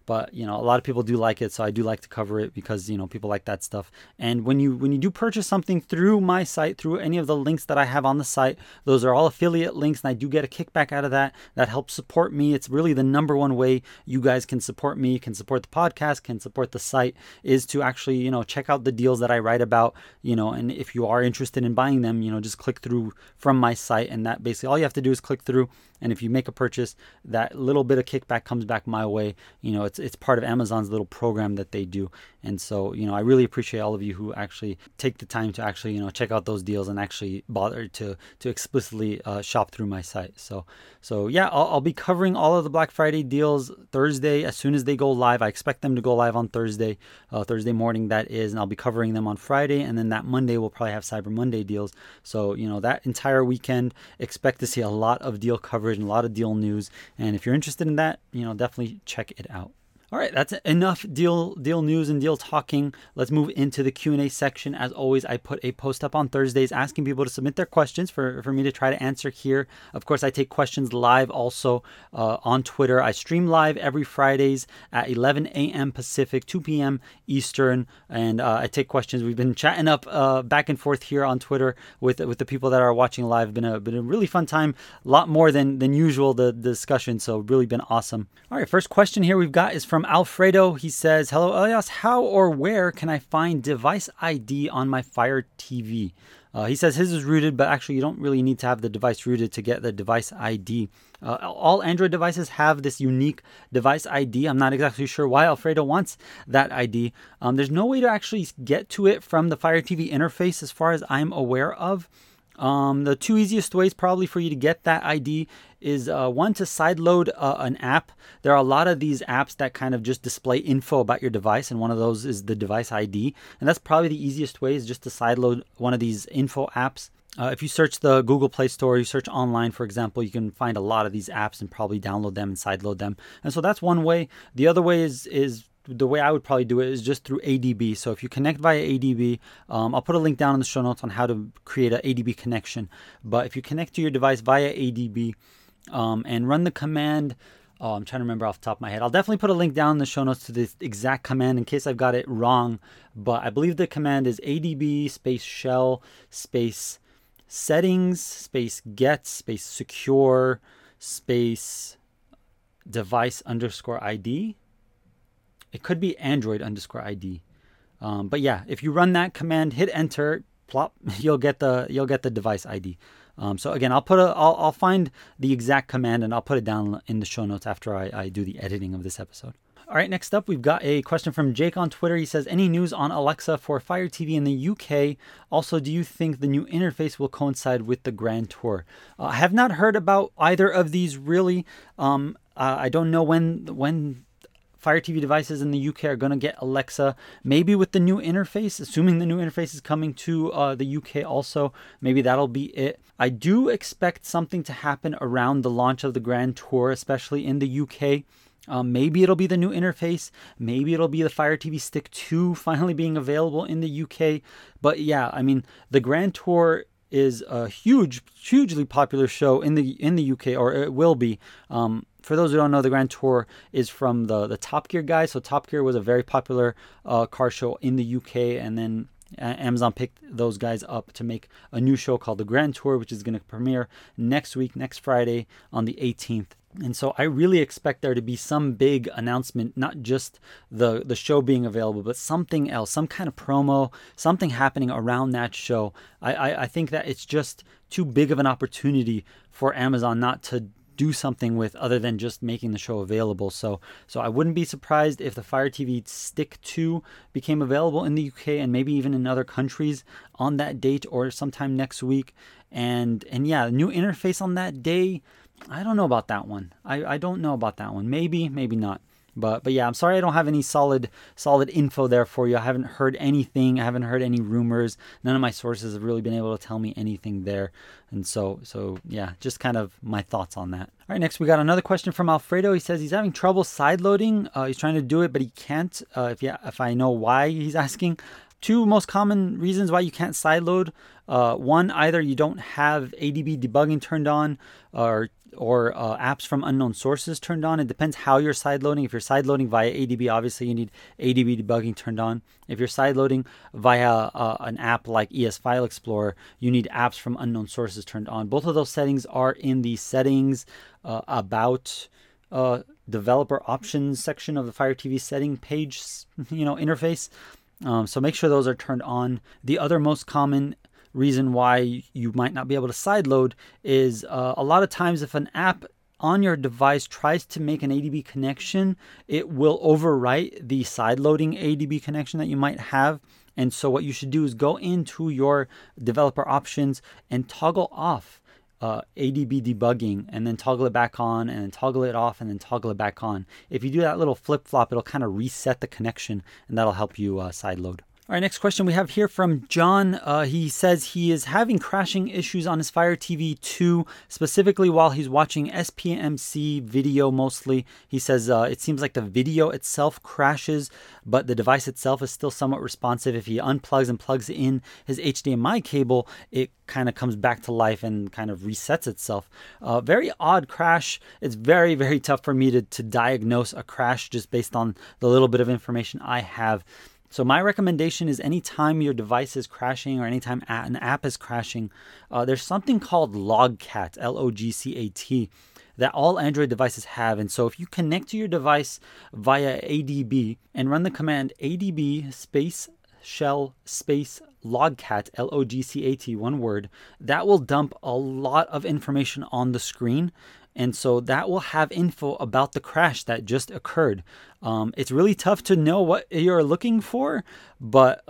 but a lot of people do like it, so I do like to cover it because people like that stuff. And when you do purchase something through my site, through any of the links that I have on the site, those are all affiliate links, and I do get a kickback out of that. That helps support me. It's really the number one way you guys can support me, can support the podcast, can support the site, is to actually check out the deals that I write about. And if you are interested in buying them, just click through from my site, and that basically all you have to do is click through. And if you make a purchase, that little bit of kickback comes back my way. It's part of Amazon's little program that they do. And so, I really appreciate all of you who actually take the time to actually, check out those deals and actually bother to explicitly shop through my site. So yeah, I'll be covering all of the Black Friday deals Thursday as soon as they go live. I expect them to go live on Thursday morning, that is, and I'll be covering them on Friday, and then that Monday we'll probably have Cyber Monday deals. So, that entire weekend, expect to see a lot of deal coverage and a lot of deal news. And if you're interested in that, definitely check it out. All right, that's enough deal news and deal talking. Let's move into the Q&A section. As always, I put a post up on Thursdays asking people to submit their questions for me to try to answer here. Of course, I take questions live also on Twitter. I stream live every Fridays at 11 a.m. Pacific, 2 p.m. Eastern, and I take questions. We've been chatting up back and forth here on Twitter with the people that are watching live. Been a really fun time, a lot more than usual, the discussion, so really been awesome. All right, first question here we've got is from Alfredo. He says, hello Elias, how or where can I find device ID on my Fire TV? He says his is rooted, but actually you don't really need to have the device rooted to get the device ID. All Android devices have this unique device ID. I'm not exactly sure why Alfredo wants that ID. There's no way to actually get to it from the Fire TV interface as far as I'm aware of. The two easiest ways probably for you to get that ID is one, to sideload an app. There are a lot of these apps that kind of just display info about your device, and one of those is the device ID. And that's probably the easiest way, is just to sideload one of these info apps. If you search the Google Play Store, you search online, for example, you can find a lot of these apps and probably download them and sideload them. And so that's one way. The other way is the way I would probably do it is just through ADB. So if you connect via ADB, I'll put a link down in the show notes on how to create an ADB connection. But if you connect to your device via ADB and run the command, I'm trying to remember off the top of my head. I'll definitely put a link down in the show notes to this exact command in case I've got it wrong. But I believe the command is ADB space shell space settings space get space secure space device underscore ID. It could be Android underscore ID. But yeah, if you run that command, hit enter, plop, you'll get the device ID. So again, I'll find the exact command and I'll put it down in the show notes after I do the editing of this episode. All right, next up, we've got a question from Jake on Twitter. He says, any news on Alexa for Fire TV in the UK? Also, do you think the new interface will coincide with the Grand Tour? I have not heard about either of these really. I don't know when Fire TV devices in the UK are going to get Alexa. Maybe with the new interface, assuming the new interface is coming to the UK also, maybe that'll be it. I do expect something to happen around the launch of the Grand Tour, especially in the UK. Maybe it'll be the new interface. Maybe it'll be the Fire TV Stick 2 finally being available in the UK. But yeah, I mean, the Grand Tour is a hugely popular show in the UK, or it will be. For those who don't know, the Grand Tour is from the Top Gear guys. So Top Gear was a very popular car show in the UK, and then Amazon picked those guys up to make a new show called the Grand Tour, which is going to premiere next Friday on the 18th. And so I really expect there to be some big announcement, not just the show being available, but something else, some kind of promo, something happening around that show. I think that it's just too big of an opportunity for Amazon not to do something with, other than just making the show available. So I wouldn't be surprised if the Fire TV Stick 2 became available in the UK and maybe even in other countries on that date or sometime next week. And yeah, the new interface on that day, I don't know about that one. I don't know about that one. Maybe not. But yeah, I'm sorry I don't have any solid info there for you. I haven't heard anything. I haven't heard any rumors. None of my sources have really been able to tell me anything there. And so yeah, just kind of my thoughts on that. All right, next we got another question from Alfredo. He says he's having trouble sideloading. He's trying to do it, but he can't. If I know why he's asking. two most common reasons why you can't sideload. One, either you don't have ADB debugging turned on, or apps from unknown sources turned on. It depends how you're sideloading. If you're sideloading via ADB, obviously you need ADB debugging turned on. If you're sideloading via an app like ES File Explorer, you need apps from unknown sources turned on. Both of those settings are in the settings about developer options section of the Fire TV setting page, interface. So make sure those are turned on. The other most common reason why you might not be able to sideload is a lot of times if an app on your device tries to make an ADB connection, it will overwrite the sideloading ADB connection that you might have. And so what you should do is go into your developer options and toggle off ADB debugging, and then toggle it back on, and then toggle it off, and then toggle it back on. If you do that little flip-flop, it'll kind of reset the connection, and that'll help you sideload. All right, next question we have here from John. He says he is having crashing issues on his Fire TV 2, specifically while he's watching SPMC video mostly. He says it seems like the video itself crashes, but the device itself is still somewhat responsive. If he unplugs and plugs in his HDMI cable, it kind of comes back to life and kind of resets itself. Very odd crash. It's very, very tough for me to diagnose a crash just based on the little bit of information I have. So my recommendation is anytime your device is crashing or anytime an app is crashing, there's something called Logcat, Logcat, that all Android devices have. And so if you connect to your device via ADB and run the command ADB space shell space Logcat, Logcat, one word, that will dump a lot of information on the screen. And so that will have info about the crash that just occurred. It's really tough to know what you're looking for, but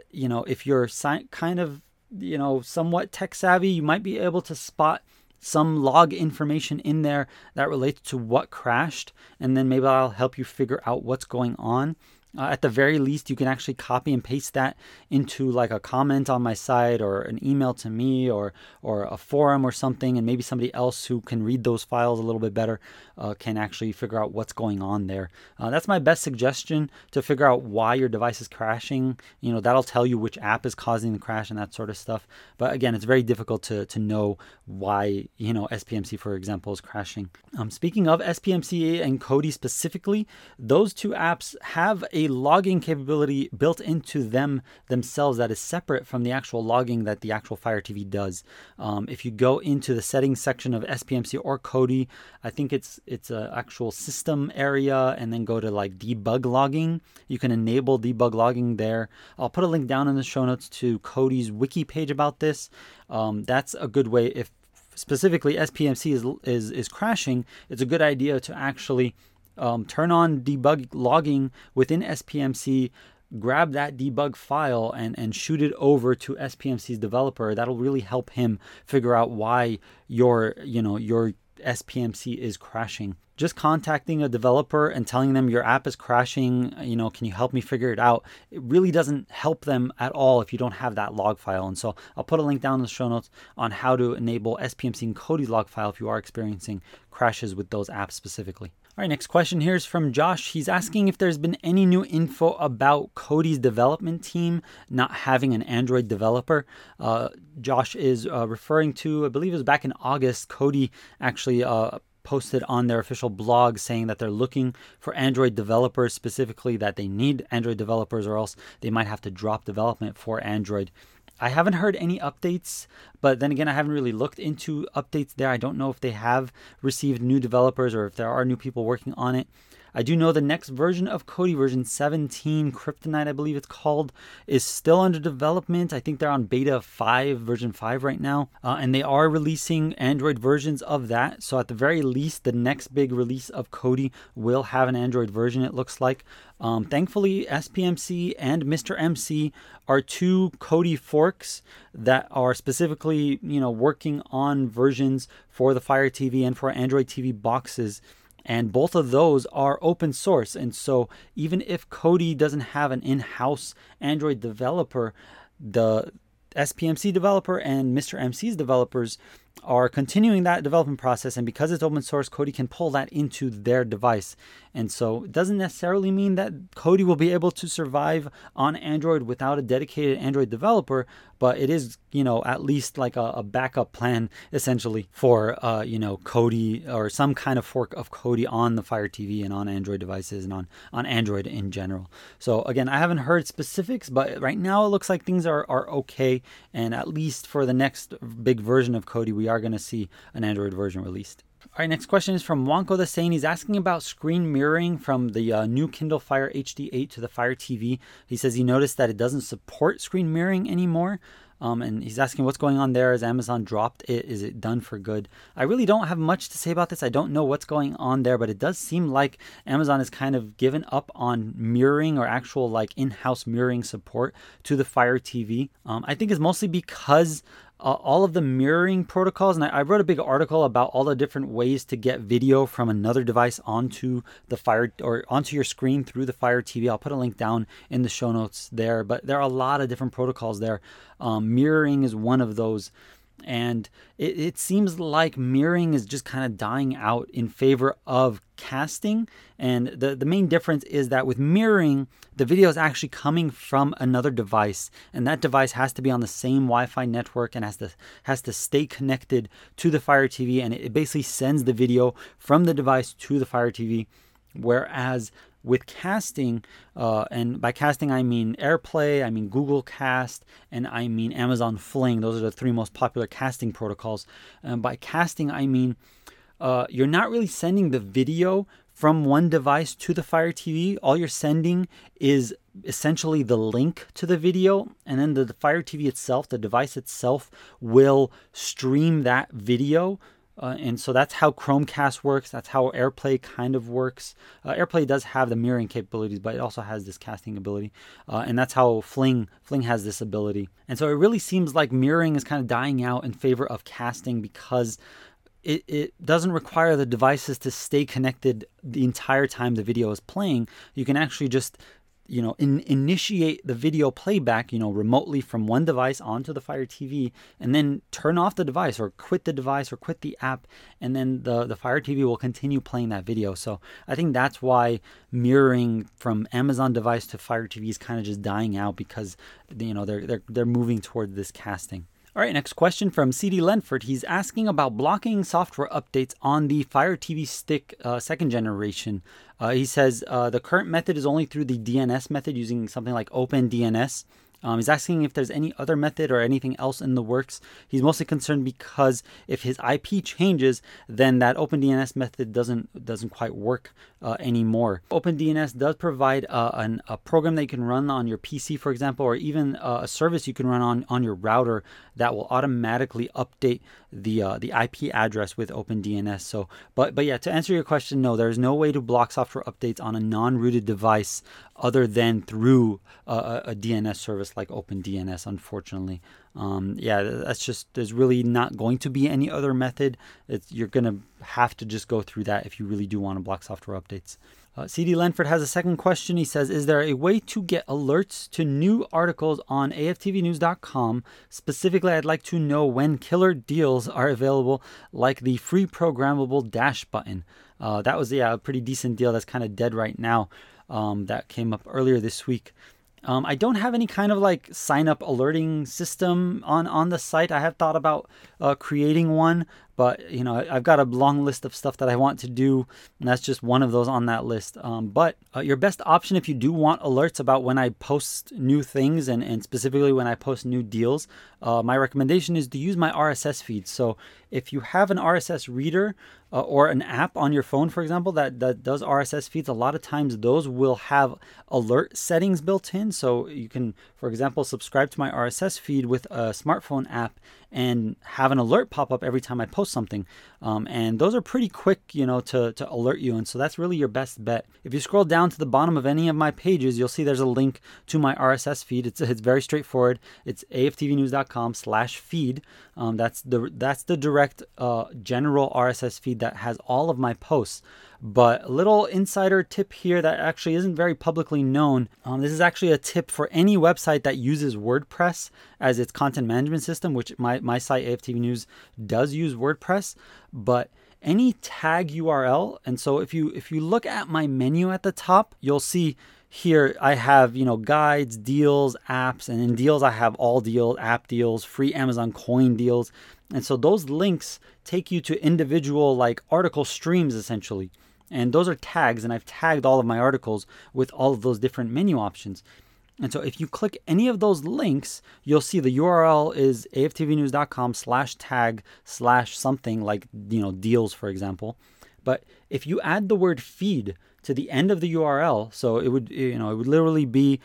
if you're kind of somewhat tech savvy, you might be able to spot some log information in there that relates to what crashed, and then maybe I'll help you figure out what's going on. At the very least, you can actually copy and paste that into like a comment on my site or an email to me or a forum or something, and maybe somebody else who can read those files a little bit better can actually figure out what's going on there. That's my best suggestion to figure out why your device is crashing. That'll tell you which app is causing the crash and that sort of stuff. But again, it's very difficult to know why SPMC, for example, is crashing. Speaking of SPMC and Kodi specifically, those two apps have a logging capability built into themselves that is separate from the actual logging that the actual Fire TV does. If you go into the settings section of SPMC or Kodi, I think it's an actual system area, and then go to like debug logging. You can enable debug logging there. I'll put a link down in the show notes to Kodi's wiki page about this. That's a good way. If specifically SPMC is crashing, it's a good idea to actually turn on debug logging within SPMC, grab that debug file and shoot it over to SPMC's developer. That'll really help him figure out why your SPMC is crashing. Just contacting a developer and telling them your app is crashing, can you help me figure it out? It really doesn't help them at all if you don't have that log file. And so I'll put a link down in the show notes on how to enable SPMC and Kodi's log file if you are experiencing crashes with those apps specifically. All right, next question here is from Josh. He's asking if there's been any new info about Kodi's development team not having an Android developer. Josh is referring to, I believe it was back in August, Kodi actually posted on their official blog saying that they're looking for Android developers, specifically that they need Android developers or else they might have to drop development for Android. I haven't heard any updates, but then again, I haven't really looked into updates there. I don't know if they have received new developers or if there are new people working on it. I do know the next version of Kodi, version 17, Kryptonite, I believe it's called, is still under development. I think they're on beta 5, version 5 right now, and they are releasing Android versions of that. So at the very least, the next big release of Kodi will have an Android version, it looks like. Thankfully, SPMC and Mr. MC are two Kodi forks that are specifically, working on versions for the Fire TV and for Android TV boxes. And both of those are open source. And so even if Kodi doesn't have an in-house Android developer, the SPMC developer and Mr. MC's developers are continuing that development process. And because it's open source, Kodi can pull that into their device. And so it doesn't necessarily mean that Kodi will be able to survive on Android without a dedicated Android developer, but it is, at least like a backup plan essentially for, Kodi or some kind of fork of Kodi on the Fire TV and on Android devices and on Android in general. So again, I haven't heard specifics, but right now it looks like things are okay. And at least for the next big version of Kodi, we are going to see an Android version released. All right, next question is from Wanko the Sane. He's asking about screen mirroring from the new Kindle Fire HD8 to the Fire TV. He says he noticed that it doesn't support screen mirroring anymore. And he's asking what's going on there. Has Amazon dropped it? Is it done for good? I really don't have much to say about this. I don't know what's going on there, but it does seem like Amazon has kind of given up on mirroring or actual like in-house mirroring support to the Fire TV. I think it's mostly because all of the mirroring protocols, and I wrote a big article about all the different ways to get video from another device onto the Fire or onto your screen through the Fire TV. I'll put a link down in the show notes there, but there are a lot of different protocols there. Mirroring is one of those. And it seems like mirroring is just kind of dying out in favor of casting. And the main difference is that with mirroring, the video is actually coming from another device. And that device has to be on the same Wi-Fi network and has to stay connected to the Fire TV. And it basically sends the video from the device to the Fire TV. Whereas with casting, and by casting I mean AirPlay, I mean Google Cast, and I mean Amazon Fling. Those are the three most popular casting protocols. And by casting I mean you're not really sending the video from one device to the Fire TV. All you're sending is essentially the link to the video, and then the Fire TV itself, the device itself, will stream that video. And so that's how Chromecast works. That's how AirPlay kind of works. AirPlay does have the mirroring capabilities, but it also has this casting ability. And that's how Fling has this ability. And so it really seems like mirroring is kind of dying out in favor of casting because it doesn't require the devices to stay connected the entire time the video is playing. You can actually just initiate the video playback, remotely from one device onto the Fire TV, and then turn off the device or quit the device or quit the app, and then the Fire TV will continue playing that video. So I think that's why mirroring from Amazon device to Fire TV is kind of just dying out because they're moving toward this casting. All right, next question from CD Lenford. He's asking about blocking software updates on the Fire TV Stick second generation. He says the current method is only through the DNS method using something like OpenDNS. He's asking if there's any other method or anything else in the works. He's mostly concerned because if his IP changes, then that OpenDNS method doesn't quite work anymore. OpenDNS does provide a program that you can run on your PC, for example, or even a service you can run on your router that will automatically update the IP address with OpenDNS. So, but yeah, to answer your question, no, there's no way to block software updates on a non-rooted device other than through a DNS service like OpenDNS, unfortunately. There's really not going to be any other method. You're going to have to just go through that if you really do want to block software updates. CD Lenford has a second question. He says, is there a way to get alerts to new articles on aftvnews.com? Specifically, I'd like to know when killer deals are available, like the free programmable dash button. That was a pretty decent deal that's kind of dead right now. That came up earlier this week. I don't have any kind of like sign up alerting system on the site. I have thought about creating one, but I've got a long list of stuff that I want to do, and that's just one of those on that list. But your best option if you do want alerts about when I post new things and specifically when I post new deals, my recommendation is to use my RSS feed. So if you have an RSS reader or an app on your phone, for example, that does RSS feeds, a lot of times those will have alert settings built in. So you can, for example, subscribe to my RSS feed with a smartphone app and have an alert pop up every time I post something. And those are pretty quick, to alert you. And so that's really your best bet. If you scroll down to the bottom of any of my pages, you'll see there's a link to my RSS feed. It's very straightforward. It's aftvnews.com/feed. That's the direct general RSS feed that has all of my posts. But a little insider tip here that actually isn't very publicly known. This is actually a tip for any website that uses WordPress as its content management system, which my site, AFTV News, does use WordPress. But any tag URL. And so if you look at my menu at the top, you'll see here I have, guides, deals, apps, and in deals I have all deals, app deals, free Amazon coin deals. And so those links take you to individual like article streams essentially. And those are tags, and I've tagged all of my articles with all of those different menu options. And so if you click any of those links, you'll see the URL is aftvnews.com/tag/something like, deals, for example. But if you add the word feed to the end of the URL, so it would literally be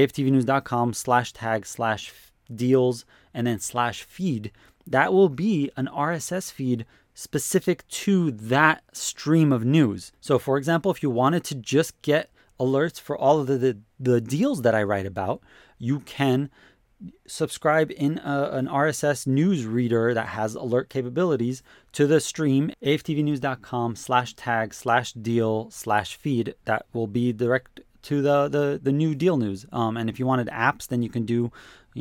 aftvnews.com/tag/deals and then /feed, that will be an RSS feed specific to that stream of news. So for example, if you wanted to just get alerts for all of the deals that I write about, you can subscribe in an RSS news reader that has alert capabilities to the stream aftvnews.com/tag/deal/feed. That will be direct to the new deal news. And if you wanted apps, then you can do,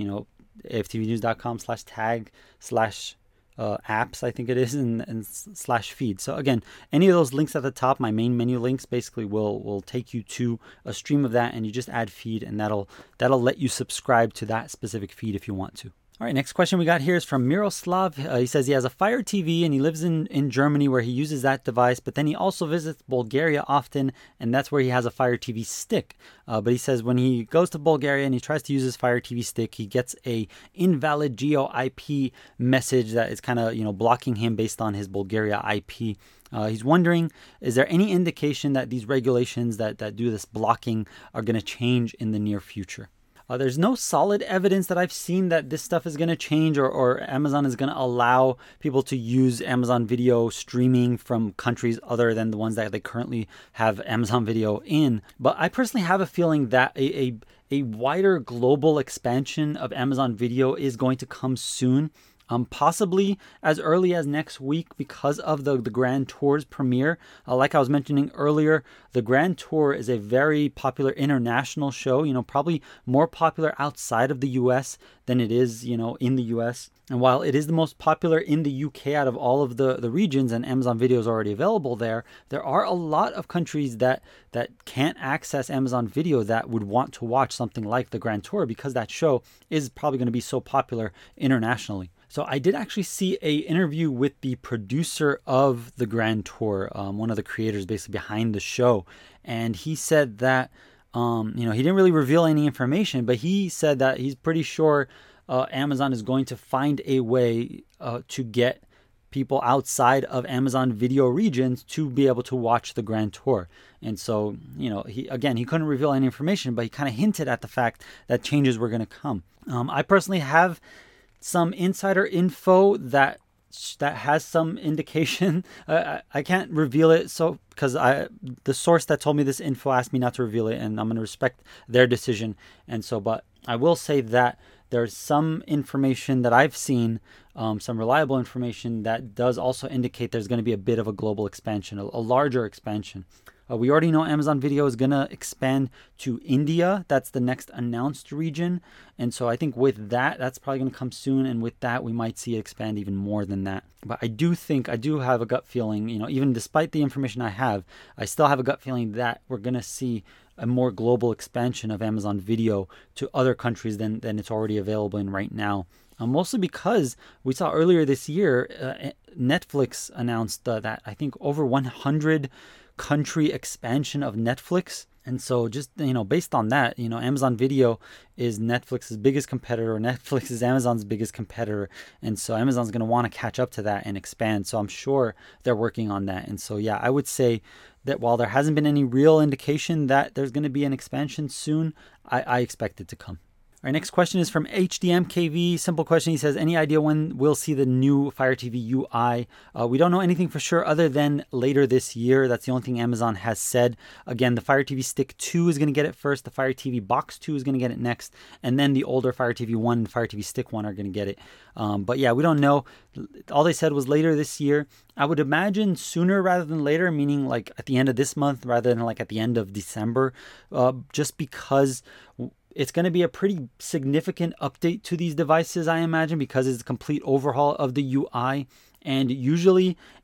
aftvnews.com/tag/apps, I think it is, and /feed. So again, any of those links at the top, my main menu links, basically will take you to a stream of that, and you just add feed, and that'll let you subscribe to that specific feed if you want to. All right, next question we got here is from Miroslav. He says he has a Fire TV and he lives in Germany where he uses that device, but then he also visits Bulgaria often, and that's where he has a Fire TV stick. But he says when he goes to Bulgaria and he tries to use his Fire TV stick, he gets a invalid geo IP message that is kind of blocking him based on his Bulgaria IP. He's wondering, is there any indication that these regulations that do this blocking are going to change in the near future? There's no solid evidence that I've seen that this stuff is going to change or Amazon is going to allow people to use Amazon Video streaming from countries other than the ones that they currently have Amazon Video in. But I personally have a feeling that a wider global expansion of Amazon Video is going to come soon. Possibly as early as next week because of the Grand Tour's premiere. Like I was mentioning earlier, the Grand Tour is a very popular international show, probably more popular outside of the US than it is, in the US. And while it is the most popular in the UK out of all of the regions, and Amazon Video is already available there are a lot of countries that can't access Amazon Video that would want to watch something like the Grand Tour because that show is probably going to be so popular internationally. So I did actually see a interview with the producer of the Grand Tour, one of the creators basically behind the show. And he said that, he didn't really reveal any information, but he said that he's pretty sure Amazon is going to find a way to get people outside of Amazon Video regions to be able to watch the Grand Tour. And so, he couldn't reveal any information, but he kind of hinted at the fact that changes were going to come. I personally have some insider info that has some indication. I can't reveal it because the source that told me this info asked me not to reveal it, and I'm going to respect their decision. And so, but I will say that there's some information that I've seen, some reliable information that does also indicate there's going to be a bit of a global expansion, a larger expansion. We already know Amazon Video is going to expand to India. That's the next announced region. And so I think with that's probably going to come soon. And with that, we might see it expand even more than that. But I do have a gut feeling, even despite the information I have, I still have a gut feeling that we're going to see a more global expansion of Amazon Video to other countries than it's already available in right now. Mostly because we saw earlier this year, Netflix announced that I think over 100 country expansion of Netflix. And so just, based on that, Amazon Video is Netflix's biggest competitor. Netflix is Amazon's biggest competitor. And so Amazon's going to want to catch up to that and expand. So I'm sure they're working on that. And so, yeah, I would say that while there hasn't been any real indication that there's going to be an expansion soon, I expect it to come. Our next question is from HDMKV. Simple question. He says, any idea when we'll see the new Fire TV UI? We don't know anything for sure other than later this year. That's the only thing Amazon has said. Again, the Fire TV Stick 2 is going to get it first. The Fire TV Box 2 is going to get it next. And then the older Fire TV 1 and Fire TV Stick 1 are going to get it. But yeah, we don't know. All they said was later this year. I would imagine sooner rather than later, meaning like at the end of this month rather than like at the end of December, just because it's going to be a pretty significant update to these devices, I imagine, because it's a complete overhaul of the UI. And usually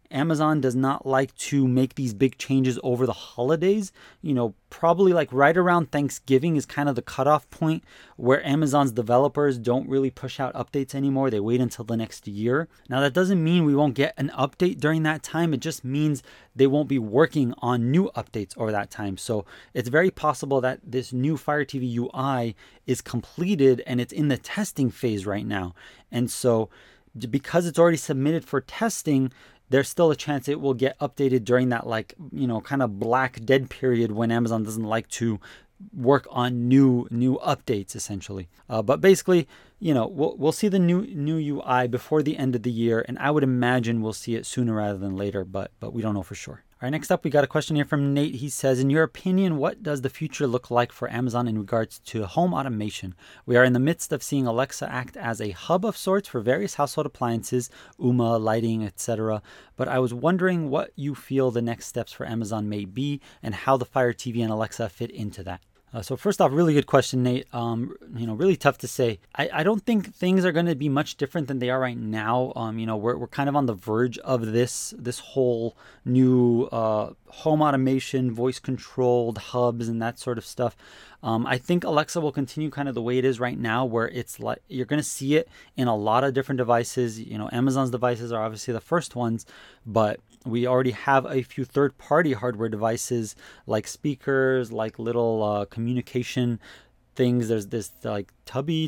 Amazon does not like to make these big changes over the holidays. Probably like right around Thanksgiving is kind of the cutoff point where Amazon's developers don't really push out updates anymore. They wait until the next year. Now, that doesn't mean we won't get an update during that time. It just means they won't be working on new updates over that time. So it's very possible that this new Fire TV UI is completed and it's in the testing phase right now. And so because it's already submitted for testing, there's still a chance it will get updated during that kind of black dead period when Amazon doesn't like to work on new updates essentially. But basically, we'll see the new UI before the end of the year, and I would imagine we'll see it sooner rather than later, but we don't know for sure. All right, next up, we got a question here from Nate. He says, in your opinion, what does the future look like for Amazon in regards to home automation? We are in the midst of seeing Alexa act as a hub of sorts for various household appliances, Uma, lighting, etc. But I was wondering what you feel the next steps for Amazon may be and how the Fire TV and Alexa fit into that. So first off, really good question, Nate. Really tough to say. I don't think things are going to be much different than they are right now. We're kind of on the verge of this whole new home automation, voice controlled hubs and that sort of stuff. I think Alexa will continue kind of the way it is right now, where it's like you're going to see it in a lot of different devices. Amazon's devices are obviously the first ones, but we already have a few third-party hardware devices like speakers, like little communication things. There's this like Tribby.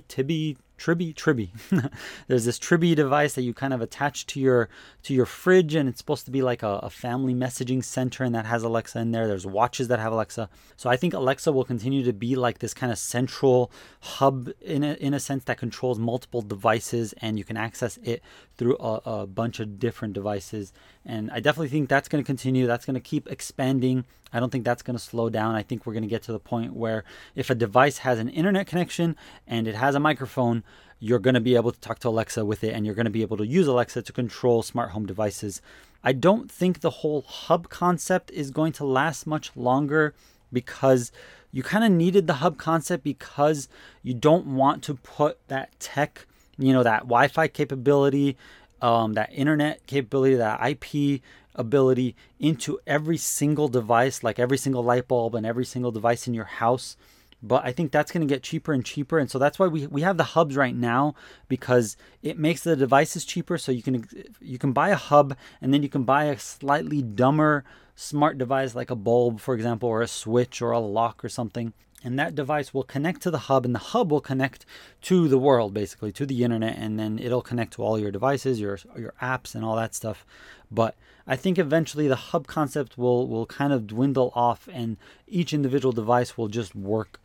There's this Tribby device that you kind of attach to your fridge, and it's supposed to be like a family messaging center, and that has Alexa in there. There's watches that have Alexa. So I think Alexa will continue to be like this kind of central hub in a sense that controls multiple devices, and you can access it through a bunch of different devices. And I definitely think that's going to continue. That's going to keep expanding. I don't think that's going to slow down. I think we're going to get to the point where if a device has an internet connection and it has a microphone, you're going to be able to talk to Alexa with it, and you're going to be able to use Alexa to control smart home devices. I don't think the whole hub concept is going to last much longer, because you kind of needed the hub concept because you don't want to put that tech, that Wi-Fi capability, that internet capability, that IP ability into every single device, like every single light bulb and every single device in your house. But I think that's going to get cheaper and cheaper. And so that's why we have the hubs right now, because it makes the devices cheaper. So you can buy a hub, and then you can buy a slightly dumber smart device like a bulb, for example, or a switch or a lock or something. And that device will connect to the hub, and the hub will connect to the world, basically, to the internet, and then it'll connect to all your devices, your apps, and all that stuff. But I think eventually the hub concept will kind of dwindle off, and each individual device will just work,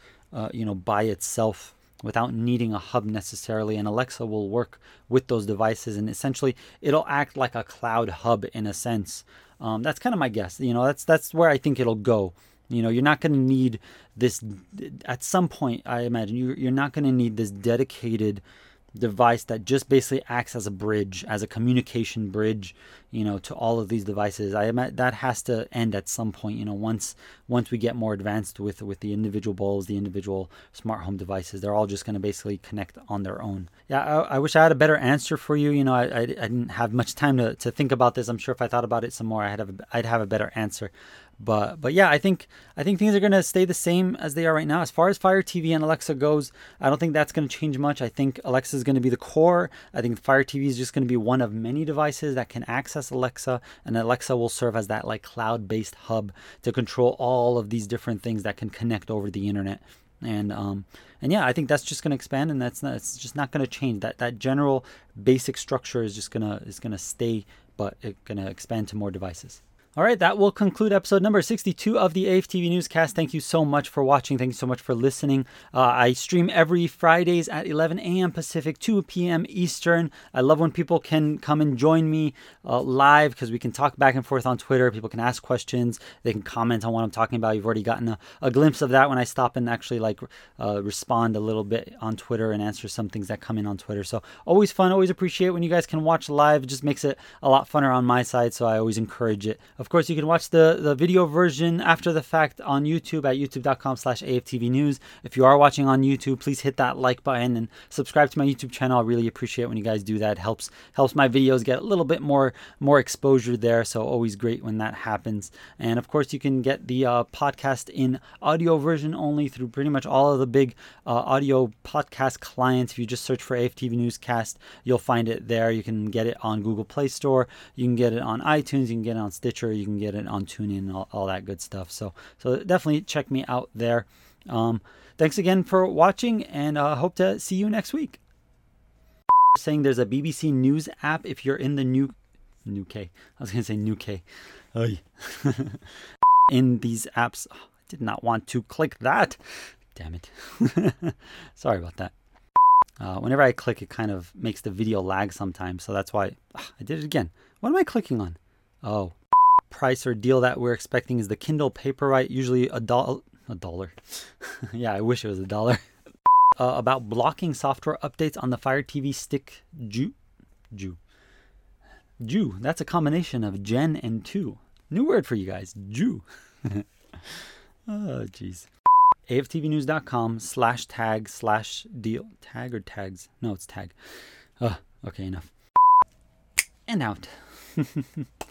by itself without needing a hub necessarily. And Alexa will work with those devices, and essentially it'll act like a cloud hub in a sense. That's kind of my guess. That's where I think it'll go. You're not going to need this at some point. I imagine you're not going to need this dedicated device that just basically acts as a bridge, as a communication bridge, to all of these devices. I imagine that has to end at some point. Once we get more advanced with the individual bulbs, the individual smart home devices, they're all just going to basically connect on their own. Yeah, I wish I had a better answer for you. I didn't have much time to think about this. I'm sure if I thought about it some more, I'd have a better answer. But yeah, I think things are going to stay the same as they are right now. As far as Fire TV and Alexa goes, I don't think that's going to change much. I think Alexa is going to be the core. I think Fire TV is just going to be one of many devices that can access Alexa, and Alexa will serve as that like cloud-based hub to control all of these different things that can connect over the internet. And yeah, I think that's just going to expand, and it's just not going to change. That general basic structure is just gonna stay, but it's going to expand to more devices. All right, that will conclude episode number 62 of the AFTV Newscast. Thank you so much for watching. Thank you so much for listening. I stream every Fridays at 11 a.m. Pacific, 2 p.m. Eastern. I love when people can come and join me live, because we can talk back and forth on Twitter. People can ask questions. They can comment on what I'm talking about. You've already gotten a glimpse of that when I stop and actually respond a little bit on Twitter and answer some things that come in on Twitter. So always fun. Always appreciate when you guys can watch live. It just makes it a lot funner on my side, so I always encourage it. Of course, you can watch the video version after the fact on YouTube at youtube.com/AFTVnews. If you are watching on YouTube, please hit that like button and subscribe to my YouTube channel. I really appreciate it when you guys do that. It helps my videos get a little bit more exposure there. So always great when that happens. And of course, you can get the podcast in audio version only through pretty much all of the big audio podcast clients. If you just search for AFTV Newscast, you'll find it there. You can get it on Google Play Store. You can get it on iTunes. You can get it on Stitcher. You can get it on TuneIn and all that good stuff. So definitely check me out there. Thanks again for watching, and hope to see you next week. Saying there's a BBC News app if you're in the new K. I was going to say new K. In these apps. Oh, I did not want to click that. Damn it. Sorry about that. Whenever I click, it kind of makes the video lag sometimes. So that's why I did it again. What am I clicking on? Oh. Price or deal that we're expecting is the Kindle Paperwhite, usually $1. Yeah, I wish it was $1. About blocking software updates on the Fire TV Stick Ju. That's a combination of Gen and 2. New word for you guys. Ju. Oh, jeez. AFTVnews.com/tag/deal. Tag or tags? No, it's tag. Okay, enough. And out.